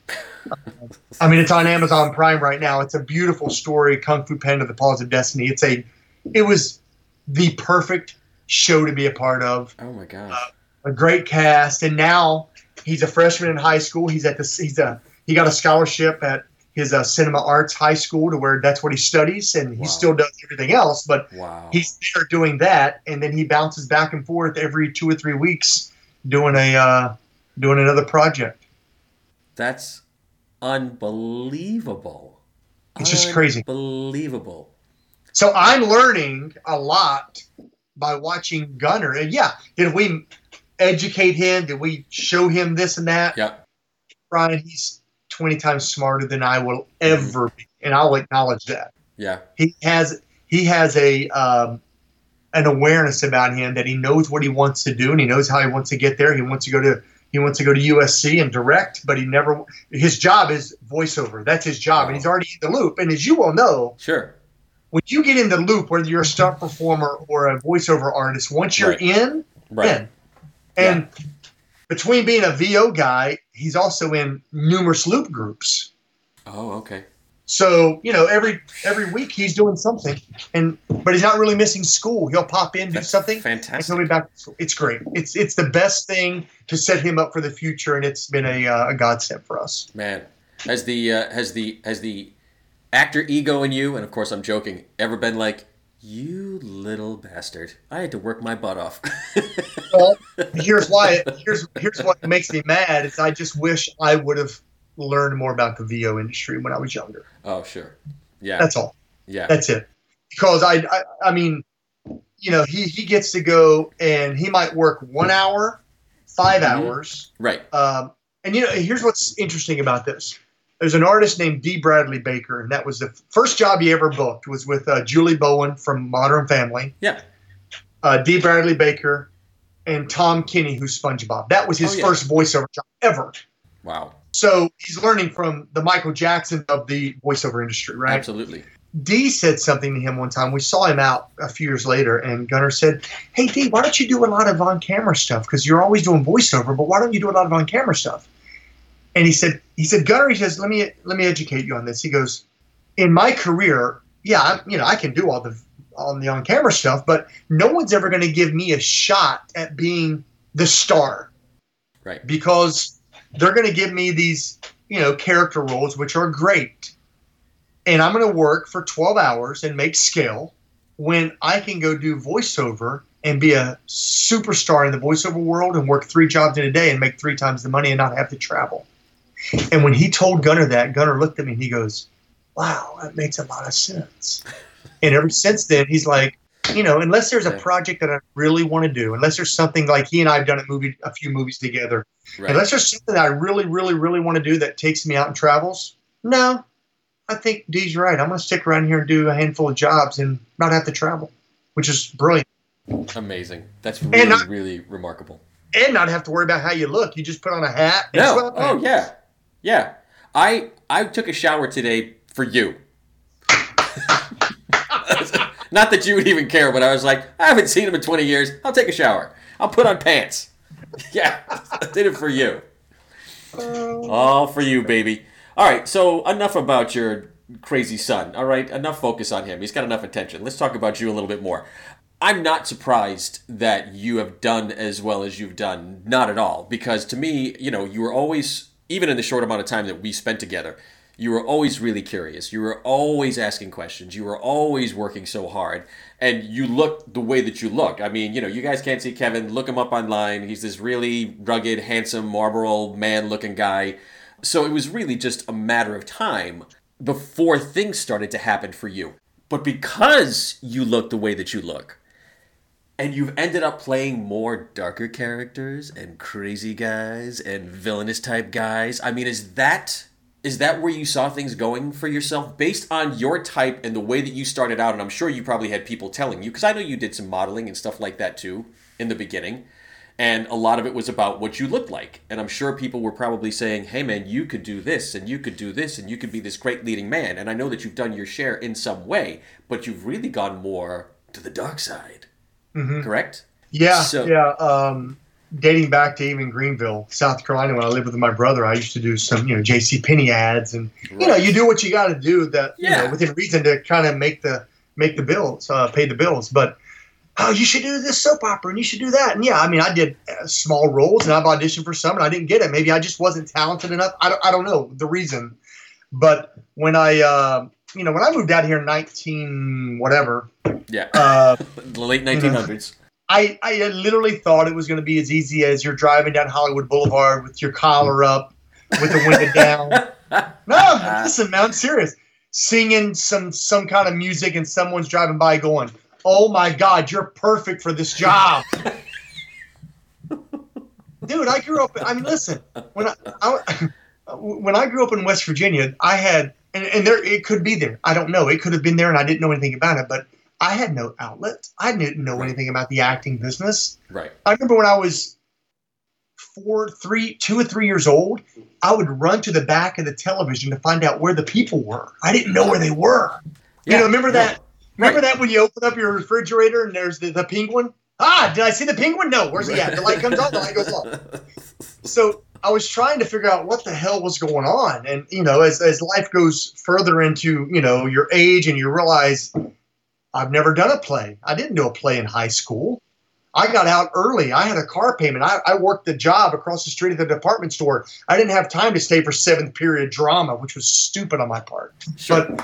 I mean, it's on Amazon Prime right now. It's a beautiful story, Kung Fu Panda, The Paws of Destiny. It's a, it was the perfect show to be a part of. Oh my gosh. A great cast, and now he's a freshman in high school. He's at the he's a he got a scholarship at his uh, cinema arts high school to where that's what he studies, and he Wow. still does everything else. But Wow. he's there doing that, and then he bounces back and forth every two or three weeks doing a uh, doing another project. That's unbelievable. It's just crazy. Unbelievable. So I'm learning a lot by watching Gunnar. And yeah, did we educate him? Did we show him this and that? Yeah. Brian, he's twenty times smarter than I will ever be, and I'll acknowledge that. Yeah. He has he has a um, an awareness about him that he knows what he wants to do, and he knows how he wants to get there. He wants to go to he wants to go to U S C and direct, but he never. His job is voiceover. That's his job, oh. and he's already in the loop. And as you well know, sure, when you get in the loop, whether you're a stunt performer or a voiceover artist, once you're right. in, right. in. And yeah. between being a V O guy, he's also in numerous loop groups. Oh, okay. So, you know, every every week he's doing something, and but he's not really missing school. He'll pop in, do That's something, fantastic. and he'll be back. It's great. It's it's the best thing to set him up for the future, and it's been a uh, a godsend for us. Man, has the uh, has the has the actor ego in you, and of course I'm joking, ever been like, you little bastard, I had to work my butt off. Well, here's why. Here's here's what makes me mad is I just wish I would have learned more about the V O industry when I was younger. Oh, sure. Yeah. That's all. Yeah. That's it. Because I, I, I mean, you know, he, he gets to go and he might work one hour, five mm-hmm. hours. Right. Um, and, you know, here's what's interesting about this. There's an artist named D. Bradley Baker, and that was the first job he ever booked was with uh, Julie Bowen from Modern Family. Yeah. Uh, D. Bradley Baker and Tom Kenny, who's SpongeBob. That was his oh, yeah. first voiceover job ever. Wow. So he's learning from the Michael Jackson of the voiceover industry, right? Absolutely. Dee said something to him one time. We saw him out a few years later, and Gunnar said, hey, Dee, why don't you do a lot of on-camera stuff? Because you're always doing voiceover, but why don't you do a lot of on-camera stuff? And he said, he said, Gunnar, he says, let me let me educate you on this. He goes, in my career, yeah, I'm, you know, I can do all the on the on-camera stuff, but no one's ever going to give me a shot at being the star. Right. Because they're going to give me these, you know, character roles, which are great. And I'm going to work for twelve hours and make scale when I can go do voiceover and be a superstar in the voiceover world and work three jobs in a day and make three times the money and not have to travel. And when he told Gunnar that, Gunnar looked at me and he goes, wow, that makes a lot of sense. And ever since then, he's like, you know, unless there's a project that I really want to do, unless there's something like he and I have done a movie, a few movies together, right. unless there's something that I really, really, really want to do that takes me out and travels, no, I think Dee's right. I'm going to stick around here and do a handful of jobs and not have to travel, which is brilliant. Amazing. That's really, not, really remarkable. And not have to worry about how you look. You just put on a hat. And no. Oh, yeah. Yeah. I I took a shower today for you. Not that you would even care, but I was like, I haven't seen him in twenty years. I'll take a shower. I'll put on pants. Yeah, I did it for you. All for you, baby. All right, so enough about your crazy son. All right, enough focus on him. He's got enough attention. Let's talk about you a little bit more. I'm not surprised that you have done as well as you've done. Not at all. Because to me, you know, you were always, even in the short amount of time that we spent together, you were always really curious. You were always asking questions. You were always working so hard. And you look the way that you look. I mean, you know, you guys can't see Kevin. Look him up online. He's this really rugged, handsome, Marlboro man-looking guy. So it was really just a matter of time before things started to happen for you. But because you look the way that you look, and you've ended up playing more darker characters and crazy guys and villainous type guys, I mean, is that... Is that where you saw things going for yourself based on your type and the way that you started out? And I'm sure you probably had people telling you, because I know you did some modeling and stuff like that too in the beginning. And a lot of it was about what you looked like. And I'm sure people were probably saying, hey man, you could do this and you could do this and you could be this great leading man. And I know that you've done your share in some way, but you've really gone more to the dark side. Mm-hmm. Correct? Yeah, so, yeah. Um... Dating back to even Greenville, South Carolina, when I lived with my brother, I used to do some, you know, J C Penney ads, and right. you know, you do what you got to do that, yeah. you know, within reason to kind of make the make the bills, uh, pay the bills. But oh, you should do this soap opera, and you should do that, and yeah, I mean, I did uh, small roles, and I've auditioned for some, and I didn't get it. Maybe I just wasn't talented enough. I don't, I don't know the reason. But when I, uh, you know, when I moved out here in nineteen whatever, yeah, uh, the late nineteen hundreds. You know, I, I literally thought it was going to be as easy as you're driving down Hollywood Boulevard with your collar up, with the window down. No, listen, man, I'm serious. Singing some some kind of music and someone's driving by going, "Oh my God, you're perfect for this job." Dude, I grew up. I mean, listen. When I, I when I grew up in West Virginia, I had, and, and there it could be there. I don't know. It could have been there, and I didn't know anything about it. But I had no outlet. I didn't know Right. anything about the acting business. Right. I remember when I was four, three, two or three years old, I would run to the back of the television to find out where the people were. I didn't know where they were. Yeah, You know, remember yeah. that? Remember Right. that when you open up your refrigerator and there's the, the penguin? Ah, did I see the penguin? No, where's he at? The light comes on, the light goes off. So I was trying to figure out what the hell was going on. And, you know, as, as life goes further into, you know, your age and you realize I've never done a play. I didn't do a play in high school. I got out early. I had a car payment. I, I worked the job across the street at the department store. I didn't have time to stay for seventh period drama, which was stupid on my part. Sure. But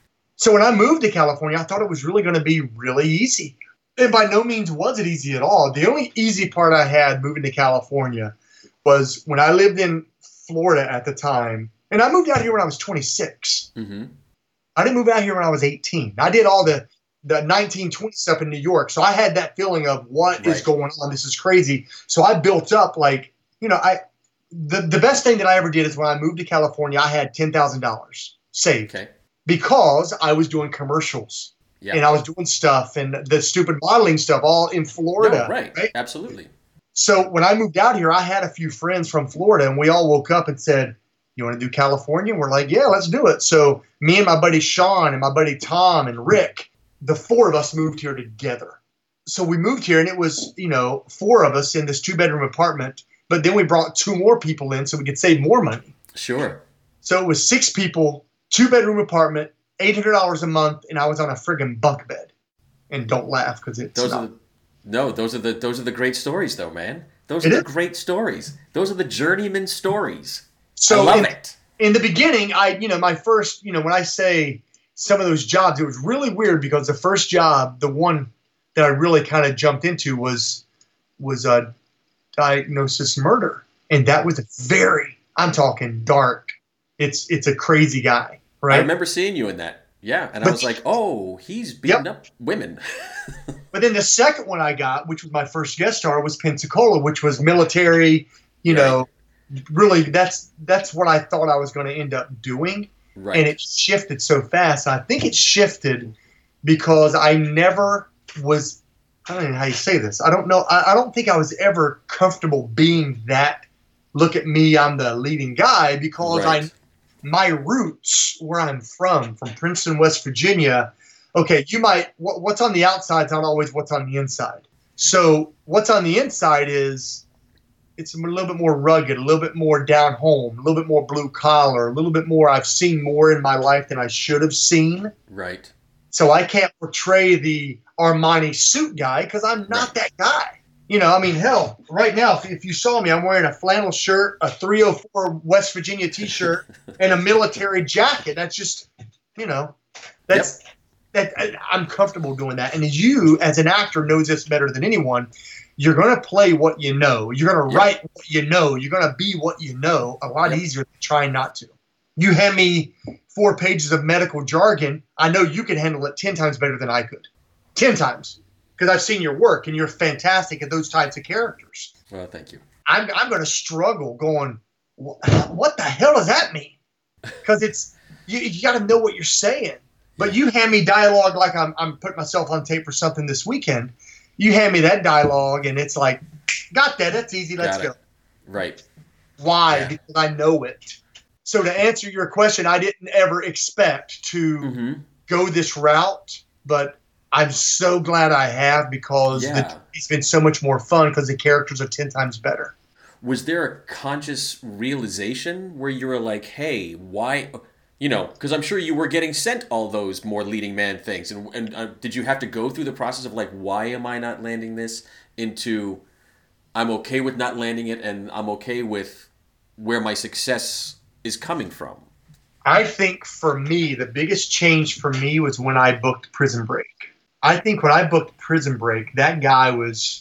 so when I moved to California, I thought it was really going to be really easy. And by no means was it easy at all. The only easy part I had moving to California was when I lived in Florida at the time. And I moved out here when I was twenty-six. Mm-hmm. I didn't move out here when I was eighteen. I did all the the nineteen twenty stuff in New York. So I had that feeling of what is Right. going on? This is crazy. So I built up like, you know, I the, the best thing that I ever did is when I moved to California, I had ten thousand dollars saved Okay. because I was doing commercials Yeah. and I was doing stuff and the stupid modeling stuff all in Florida. No, right. right? Absolutely. So when I moved out here, I had a few friends from Florida and we all woke up and said, "You want to do California?" And we're like, "Yeah, let's do it." So me and my buddy Sean and my buddy Tom and Rick, the four of us moved here together. So we moved here and it was, you know, four of us in this two bedroom apartment, but then we brought two more people in so we could save more money. Sure. So it was six people, two bedroom apartment, eight hundred dollars a month, and I was on a friggin' bunk bed. And don't laugh because it's Those not. are the, no, those are the those are the great stories though, man. Those It are the is. great stories. Those are the journeyman stories. So I love in, it. in the beginning, I, you know, my first, you know, when I say some of those jobs, it was really weird because the first job, the one that I really kind of jumped into was was a diagnosis murder, and that was a very, I'm talking dark. It's it's a crazy guy, I right? remember seeing you in that. Yeah, and I But- was like, "Oh, he's beating up women." But then the second one I got, which was my first guest star, was Pensacola, which was military. You Right. know, really, that's that's what I thought I was going to end up doing. Right. And it shifted so fast. I think it shifted because I never was, I don't know how you say this. I don't know. I, I don't think I was ever comfortable being that, look at me, I'm the leading guy, because Right. I, my roots, where I'm from, from Princeton, West Virginia, okay, you might, what, what's on the outside is not always what's on the inside. So what's on the inside is, it's a little bit more rugged, a little bit more down home, a little bit more blue collar, a little bit more, I've seen more in my life than I should have seen. Right. So I can't portray the Armani suit guy because I'm not Right. that guy. You know, I mean, hell, right now, if, if you saw me, I'm wearing a flannel shirt, a three oh four West Virginia t-shirt, and a military jacket. That's just, you know, that's, that I- I'm comfortable doing that. And you, as an actor, knows this better than anyone. You're going to play what you know. You're going to Yep. write what you know. You're going to be what you know a lot Yep. easier than trying not to. You hand me four pages of medical jargon, I know you can handle it ten times better than I could. ten times. Because I've seen your work, and you're fantastic at those types of characters. Well, thank you. I'm, I'm going to struggle going, "Wh- what the hell does that mean? Because it's, you, you got to know what you're saying. But you hand me dialogue like I'm, I'm putting myself on tape for something this weekend. You hand me that dialogue, and it's like, got that. That's easy. Let's Got it. go. Right. Why? Yeah. Because I know it. So to answer your question, I didn't ever expect to Mm-hmm. go this route, but I'm so glad I have because Yeah. the, it's been so much more fun because the characters are ten times better. Was there a conscious realization where you were like, "Hey, why?" You know, because I'm sure you were getting sent all those more leading man things, and and uh, did you have to go through the process of like, why am I not landing this? Into, I'm okay with not landing it, and I'm okay with where my success is coming from. I think for me, the biggest change for me was when I booked Prison Break. I think when I booked Prison Break, that guy was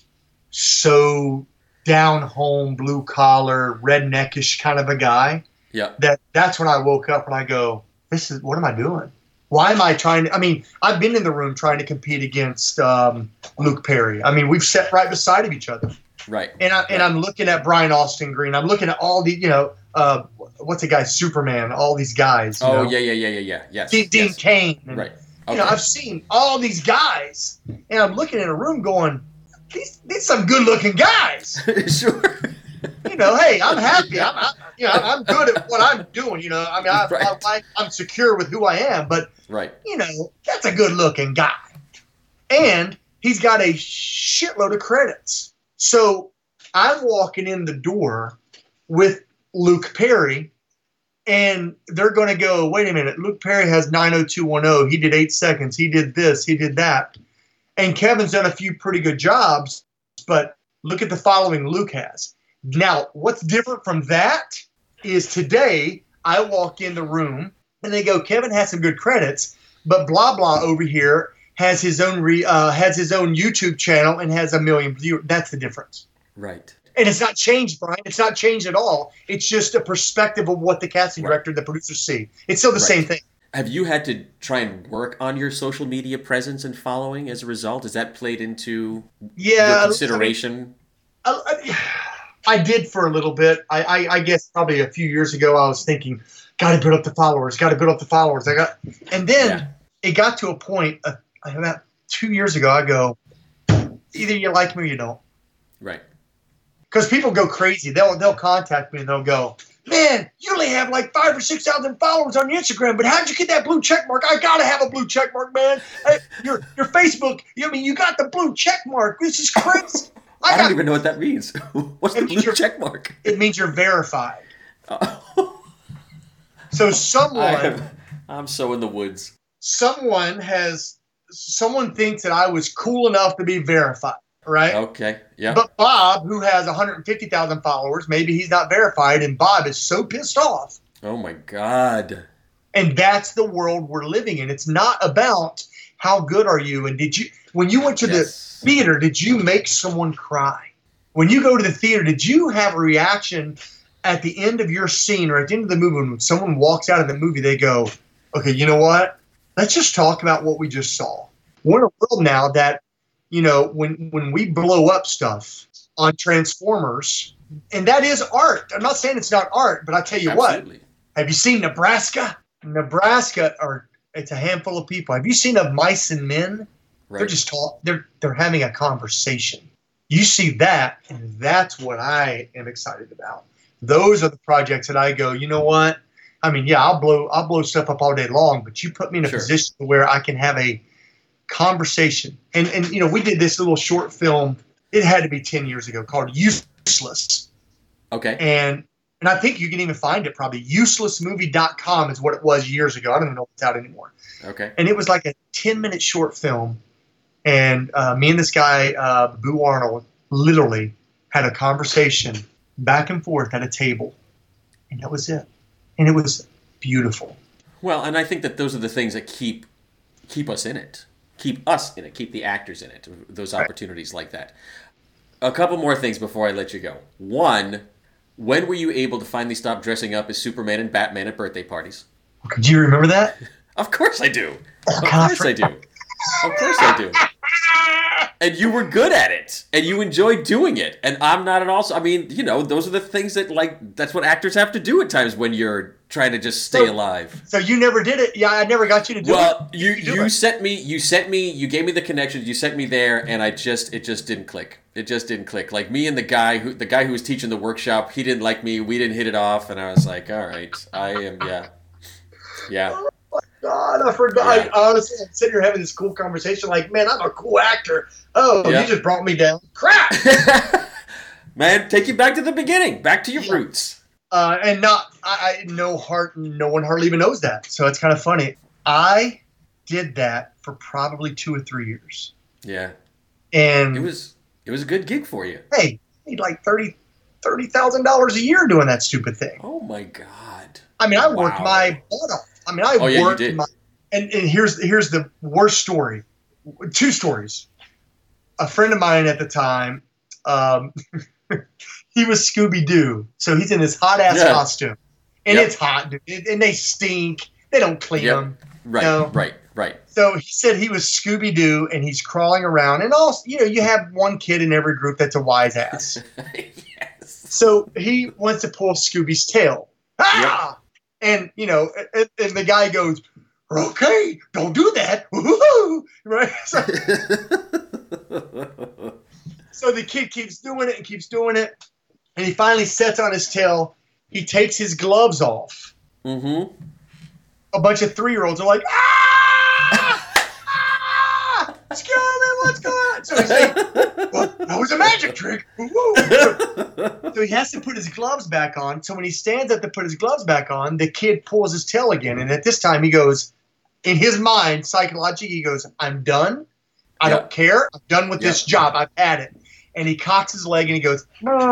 so down home, blue collar, redneckish kind of a guy. Yeah. That that's when I woke up and I go, this is, what am I doing? Why am I trying to, I mean, I've been in the room trying to compete against um, Luke Perry. I mean, we've sat right beside of each other. Right. And, I, right. and I'm looking at Brian Austin Green. I'm looking at all the, you know, uh, what's the guy, Superman, all these guys. You oh, know? yeah, yeah, yeah, yeah, yeah. Yes. Dean, Dean yes. Cain. And, Right. You Okay. know, I've seen all these guys, and I'm looking in a room going, these, these some good-looking guys. Sure. You know, hey, I'm happy. I'm, I, you know, I'm good at what I'm doing. You know, I mean, I, Right. I, I, I'm secure with who I am, but Right. you know, that's a good-looking guy, and he's got a shitload of credits. So I'm walking in the door with Luke Perry. And they're going to go, wait a minute, Luke Perry has nine oh two one oh. He did eight seconds. He did this. He did that. And Kevin's done a few pretty good jobs, but look at the following Luke has. Now, what's different from that is today I walk in the room and they go, Kevin has some good credits, but blah, blah over here has his own re, uh, has his own YouTube channel and has a million viewers. That's the difference. Right. And it's not changed, Brian. It's not changed at all. It's just a perspective of what the casting Right. director, the producers see. It's still the Right. same thing. Have you had to try and work on your social media presence and following as a result? Has that played into Yeah, your consideration? I, mean, I, I, I did for a little bit. I, I, I guess probably a few years ago, I was thinking, got to build up the followers. Got to build up the followers. I got, and then Yeah. it got to a point uh, about two years ago. I go, either you like me or you don't. Right. Because people go crazy. They'll they'll contact me and they'll go, man, you only have like five or six thousand followers on your Instagram, but how'd you get that blue check mark? I gotta have a blue check mark, man. Hey, your your Facebook, I mean, you got the blue check mark. This is crazy. I, I don't got, even know what that means. What's It the means blue you're- check mark? It means you're verified. Oh. So someone I am, I'm so in the woods. someone has someone thinks that I was cool enough to be verified, right? Okay. Yeah. But Bob, who has one hundred fifty thousand followers, maybe he's not verified, and Bob is so pissed off. Oh my God. And that's the world we're living in. It's not about how good are you, and did you when you went to Yes. the theater, did you make someone cry? When you go to the theater, did you have a reaction at the end of your scene or at the end of the movie when someone walks out of the movie, they go, okay, you know what? Let's just talk about what we just saw. We're in a world now that, you know, when when we blow up stuff on Transformers, and that is art. I'm not saying it's not art, but I tell you Absolutely. what, have you seen Nebraska? Nebraska are it's a handful of people. Have you seen Of Mice and Men? Right. They're just talk they're they're having a conversation. You see that, and that's what I am excited about. Those are the projects that I go, you know what? I mean, yeah, I'll blow I'll blow stuff up all day long, but you put me in a Sure. position where I can have a conversation. And and you know, we did this little short film, it had to be ten years ago, called Useless. Okay. And and I think you can even find it probably. useless movie dot com is what it was years ago. I don't even know if it's out anymore. Okay. And it was like a ten minute short film. And uh, me and this guy, uh, Boo Arnold, literally had a conversation back and forth at a table. And that was it. And it was beautiful. Well, and I think that those are the things that keep keep us in it, keep us in it, keep the actors in it. Those opportunities like that. A couple more things before I let you go. One, when were you able to finally stop dressing up as Superman and Batman at birthday parties? Do you remember that? Of course I do. Of God, course I do. Of course I do. And you were good at it, and you enjoyed doing it, and I'm not at all. I mean, you know, those are the things that, like, that's what actors have to do at times when you're trying to just stay So- alive. So you never did it? Yeah, I never got you to do Well, it. you do you it. sent me you sent me you gave me the connections. You sent me there, and I just it just didn't click. It just didn't click. Like me and the guy who the guy who was teaching the workshop, he didn't like me. We didn't hit it off, and I was like, all right, I am yeah, yeah. God, I forgot. Yeah. I honestly, I'm sitting here having this cool conversation like, man, I'm a cool actor. Oh, Yeah. you just brought me down. Crap! Man, take you back to the beginning, back to your Yeah. roots. Uh, and not, I, I no heart, no one hardly even knows that. So it's kind of funny. I did that for probably two or three years. Yeah, And it was it was a good gig for you. hey, I made like thirty thirty thousand dollars a year doing that stupid thing. Oh my God. I mean, I worked Wow. my butt off. I mean, I Oh, yeah, you worked did. my, and, and here's, here's the worst story. two stories. A friend of mine at the time, um, he was Scooby-Doo. So he's in this hot-ass Yeah. costume. And Yep. it's hot, dude. And they stink. They don't clean Yep. them. Right, you know? right, right. So he said he was Scooby-Doo, and he's crawling around. And also, you know, you have one kid in every group that's a wise ass. Yes. So he wants to pull Scooby's tail. Ah! And, you know, and, and the guy goes, okay, don't do that. Woo-hoo-hoo. Right? So, so the kid keeps doing it and keeps doing it. And he finally sets on his tail. He takes his gloves off. Mm-hmm. A bunch of three-year-olds are like, ah! Ah! Scooby, what's going on? So he's like, well, that was a magic trick. Woo-hoo. So he has to put his gloves back on. So when he stands up to put his gloves back on, the kid pulls his tail again. And at this time, he goes, in his mind, psychologically, he goes, I'm done. I Yeah. don't care. I'm done with Yeah. this job. I've had it. And he cocks his leg and he goes,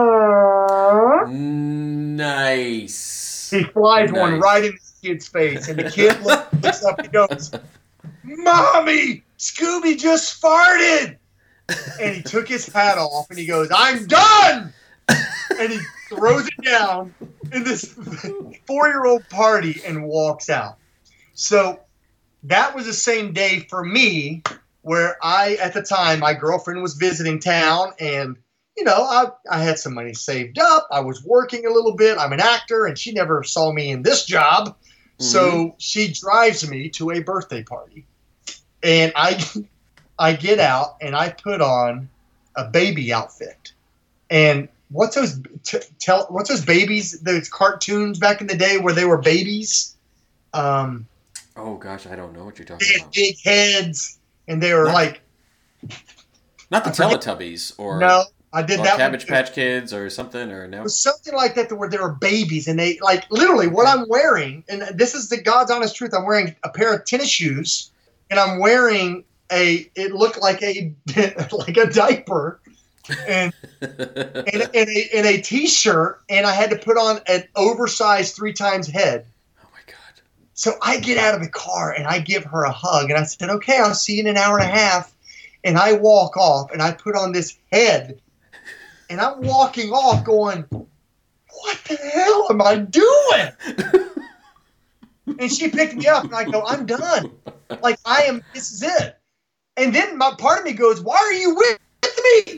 Nice. he flies one Nice. right in his kid's face. And the kid look, looks up and goes, Mommy, Scooby just farted. And he took his hat off and he goes, I'm done. And he throws it down in this four-year-old party and walks out. So that was the same day for me where I, at the time, my girlfriend was visiting town and, you know, I, I had some money saved up. I was working a little bit. I'm an actor and she never saw me in this job. Mm-hmm. So she drives me to a birthday party and I, I get out and I put on a baby outfit. And what's those, t- tell, what's those babies, those cartoons back in the day where they were babies? Um, Oh gosh, I don't know what you're They talking had about. big heads, and they were Not- like, Not the I forget- Teletubbies or, no, I did or that Cabbage one. too. Patch Kids or something or no. It was something like that where they were babies, and they, like, literally what I'm wearing, and this is the God's honest truth, I'm wearing a pair of tennis shoes, and I'm wearing a, it looked like a, like a diaper, and, and, and, a, and a t-shirt, and I had to put on an oversized three times head. Oh my god. So I get out of the car and I give her a hug and I said, okay, I'll see you in an hour and a half. And I walk off and I put on this head and I'm walking off going, what the hell am I doing? And she picked me up and I go, I'm done. Like I am, this is it. And then my part of me goes, why are you with me?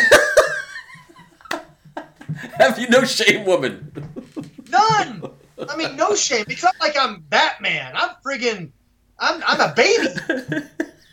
Have you no shame, woman? None. I mean, no shame. It's not like I'm Batman. I'm friggin', I'm, I'm a baby.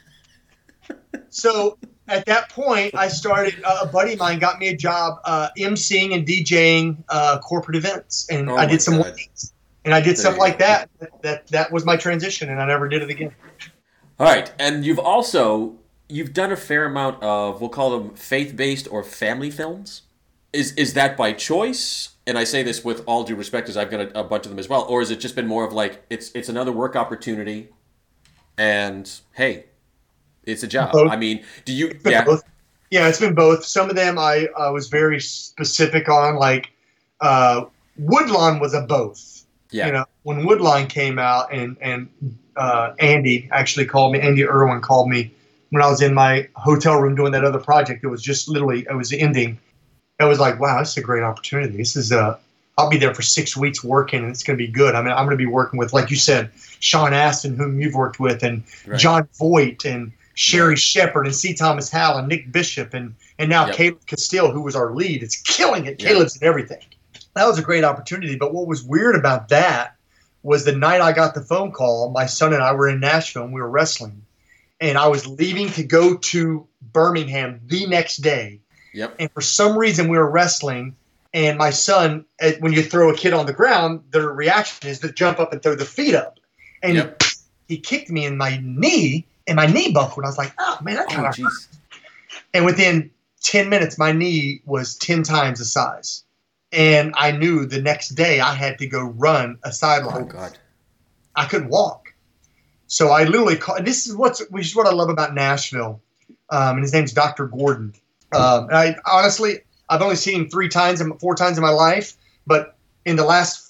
So at that point, I started, uh, a buddy of mine got me a job uh, emceeing and DJing uh, corporate events. And Oh I my did some God. weddings. And I did There stuff you like go. that. That That was my transition, and I never did it again. All right, and you've also you've done a fair amount of, we'll call them faith-based or family films. Is is that by choice? And I say this with all due respect, because I've got a, a bunch of them as well. Or has it just been more of like it's it's another work opportunity, and hey, it's a job. Both. I mean, do you? It's been Yeah. both. Yeah, it's been both. Some of them I, I was very specific on, like uh, Woodlawn was a both. Yeah. You know, when Woodline came out and and uh, Andy actually called me, Andy Irwin called me when I was in my hotel room doing that other project. It was just literally, it was ending. I was like, wow, this is a great opportunity. This is uh, I'll be there for six weeks working, and it's going to be good. I mean, I'm going to be working with, like you said, Sean Astin, whom you've worked with, and Right. John Voight, and Sherry Shepard, and C. Thomas Howell, and Nick Bishop, and and now Yep. Caleb Castile, who was our lead. It's killing it. Yeah. Caleb's in everything. That was a great opportunity. But what was weird about that was the night I got the phone call, my son and I were in Nashville and we were wrestling. And I was leaving to go to Birmingham the next day. Yep. And for some reason we were wrestling. And my son, eh, when you throw a kid on the ground, their reaction is to jump up and throw the feet up. And Yep. he, he kicked me in my knee, and my knee buckled. I was like, oh, man, that Oh, kind of hurt. jeez. And within ten minutes, my knee was ten times the size. And I knew the next day I had to go run a sideline. Oh God. I couldn't walk. So I literally called. This is what's which is what I love about Nashville. Um, and his name's Doctor Gordon. Um, and I honestly, I've only seen him three times, and four times in my life. But in the last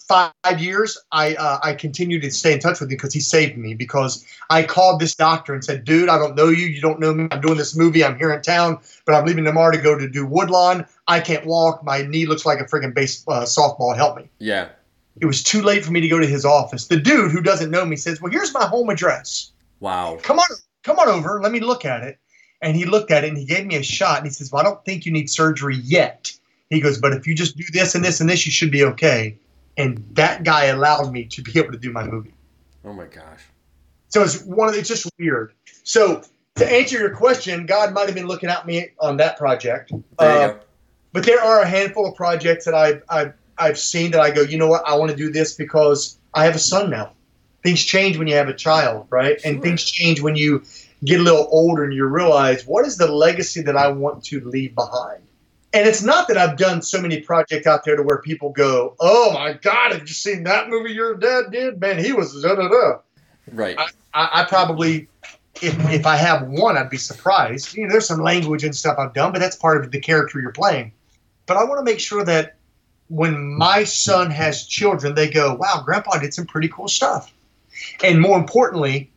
five years, I uh, I continued to stay in touch with him because he saved me. Because I called this doctor and said, dude, I don't know you. You don't know me. I'm doing this movie. I'm here in town, but I'm leaving tomorrow to go to do Woodlawn. I can't walk. My knee looks like a friggin' base uh, softball. Help me. Yeah. It was too late for me to go to his office. The dude who doesn't know me says, well, here's my home address. Wow. Come on, come on over. Let me look at it. And he looked at it and he gave me a shot. And he says, well, I don't think you need surgery yet. He goes, but if you just do this and this and this, you should be okay. And that guy allowed me to be able to do my movie. Oh my gosh. So it's one of the, it's just weird. So to answer your question, God might have been looking at me on that project. There you Uh, go. But there are a handful of projects that I've, I've, I've seen that I go, you know what, I want to do this because I have a son now. Things change when you have a child, right? Sure. And things change when you get a little older and you realize, what is the legacy that I want to leave behind? And it's not that I've done so many projects out there to where people go, oh my God, have you seen that movie your dad did? Man, he was da da da. Right. I, I, I probably, if if I have one, I'd be surprised. You know, there's some language and stuff I've done, but that's part of the character you're playing. But I want to make sure that when my son has children, they go, wow, Grandpa did some pretty cool stuff. And more importantly,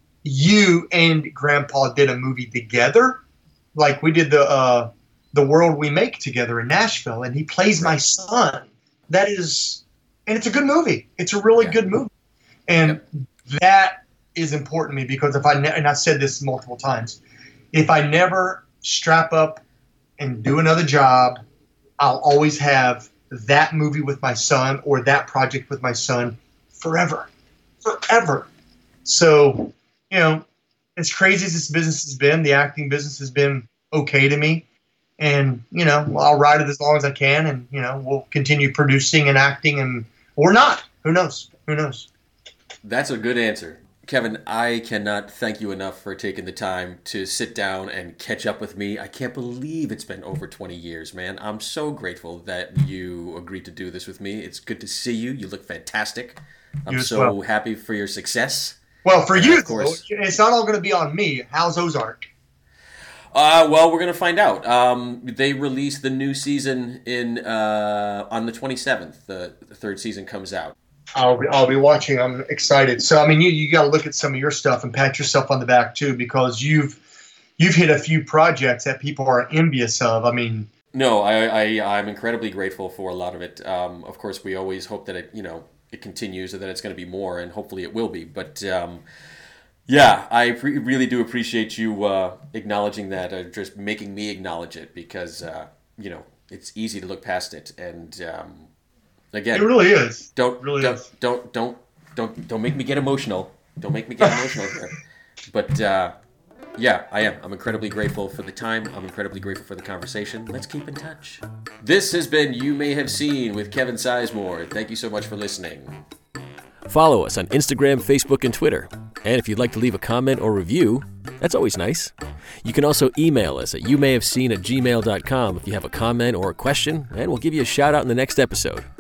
you and Grandpa did a movie together. Like we did the uh, the World We Make together in Nashville, and he plays my son. That is, and it's a good movie. It's a really Yeah. good movie. And yep. that is important to me because if I, ne- and I've said this multiple times, if I never strap up and do another job, I'll always have that movie with my son or that project with my son forever, forever. So, you know, as crazy as this business has been, the acting business has been okay to me. And, you know, I'll ride it as long as I can. And, you know, we'll continue producing and acting and or not. Who knows? Who knows? That's a good answer. Kevin, I cannot thank you enough for taking the time to sit down and catch up with me. I can't believe it's been over twenty years, man. I'm so grateful that you agreed to do this with me. It's good to see you. You look fantastic. I'm You as so well. happy for your success. Well, for And you, of course. though, it's not all going to be on me. How's Ozark? Uh, well, we're going to find out. Um, they released the new season in uh, on the twenty-seventh. The, the third season comes out. I'll be, I'll be watching. I'm excited. So, I mean, you, you got to look at some of your stuff and pat yourself on the back, too, because you've you've hit a few projects that people are envious of. I mean, No, I, I, I'm incredibly grateful for a lot of it. Um, of course, we always hope that it, you know, it continues and that it's going to be more, and hopefully it will be. But, um, yeah, I pre- really do appreciate you uh, acknowledging that, or just making me acknowledge it, because, uh, you know, it's easy to look past it. And, um, again, it really is. Don't It really don't, is. don't don't don't don't make me get emotional. Don't make me get emotional here. But uh, yeah, I am. I'm incredibly grateful for the time. I'm incredibly grateful for the conversation. Let's keep in touch. This has been You May Have Seen with Kevin Sizemore. Thank you so much for listening. Follow us on Instagram, Facebook, and Twitter. And if you'd like to leave a comment or review, that's always nice. You can also email us at you may have seen at gmail dot com if you have a comment or a question, and we'll give you a shout out in the next episode.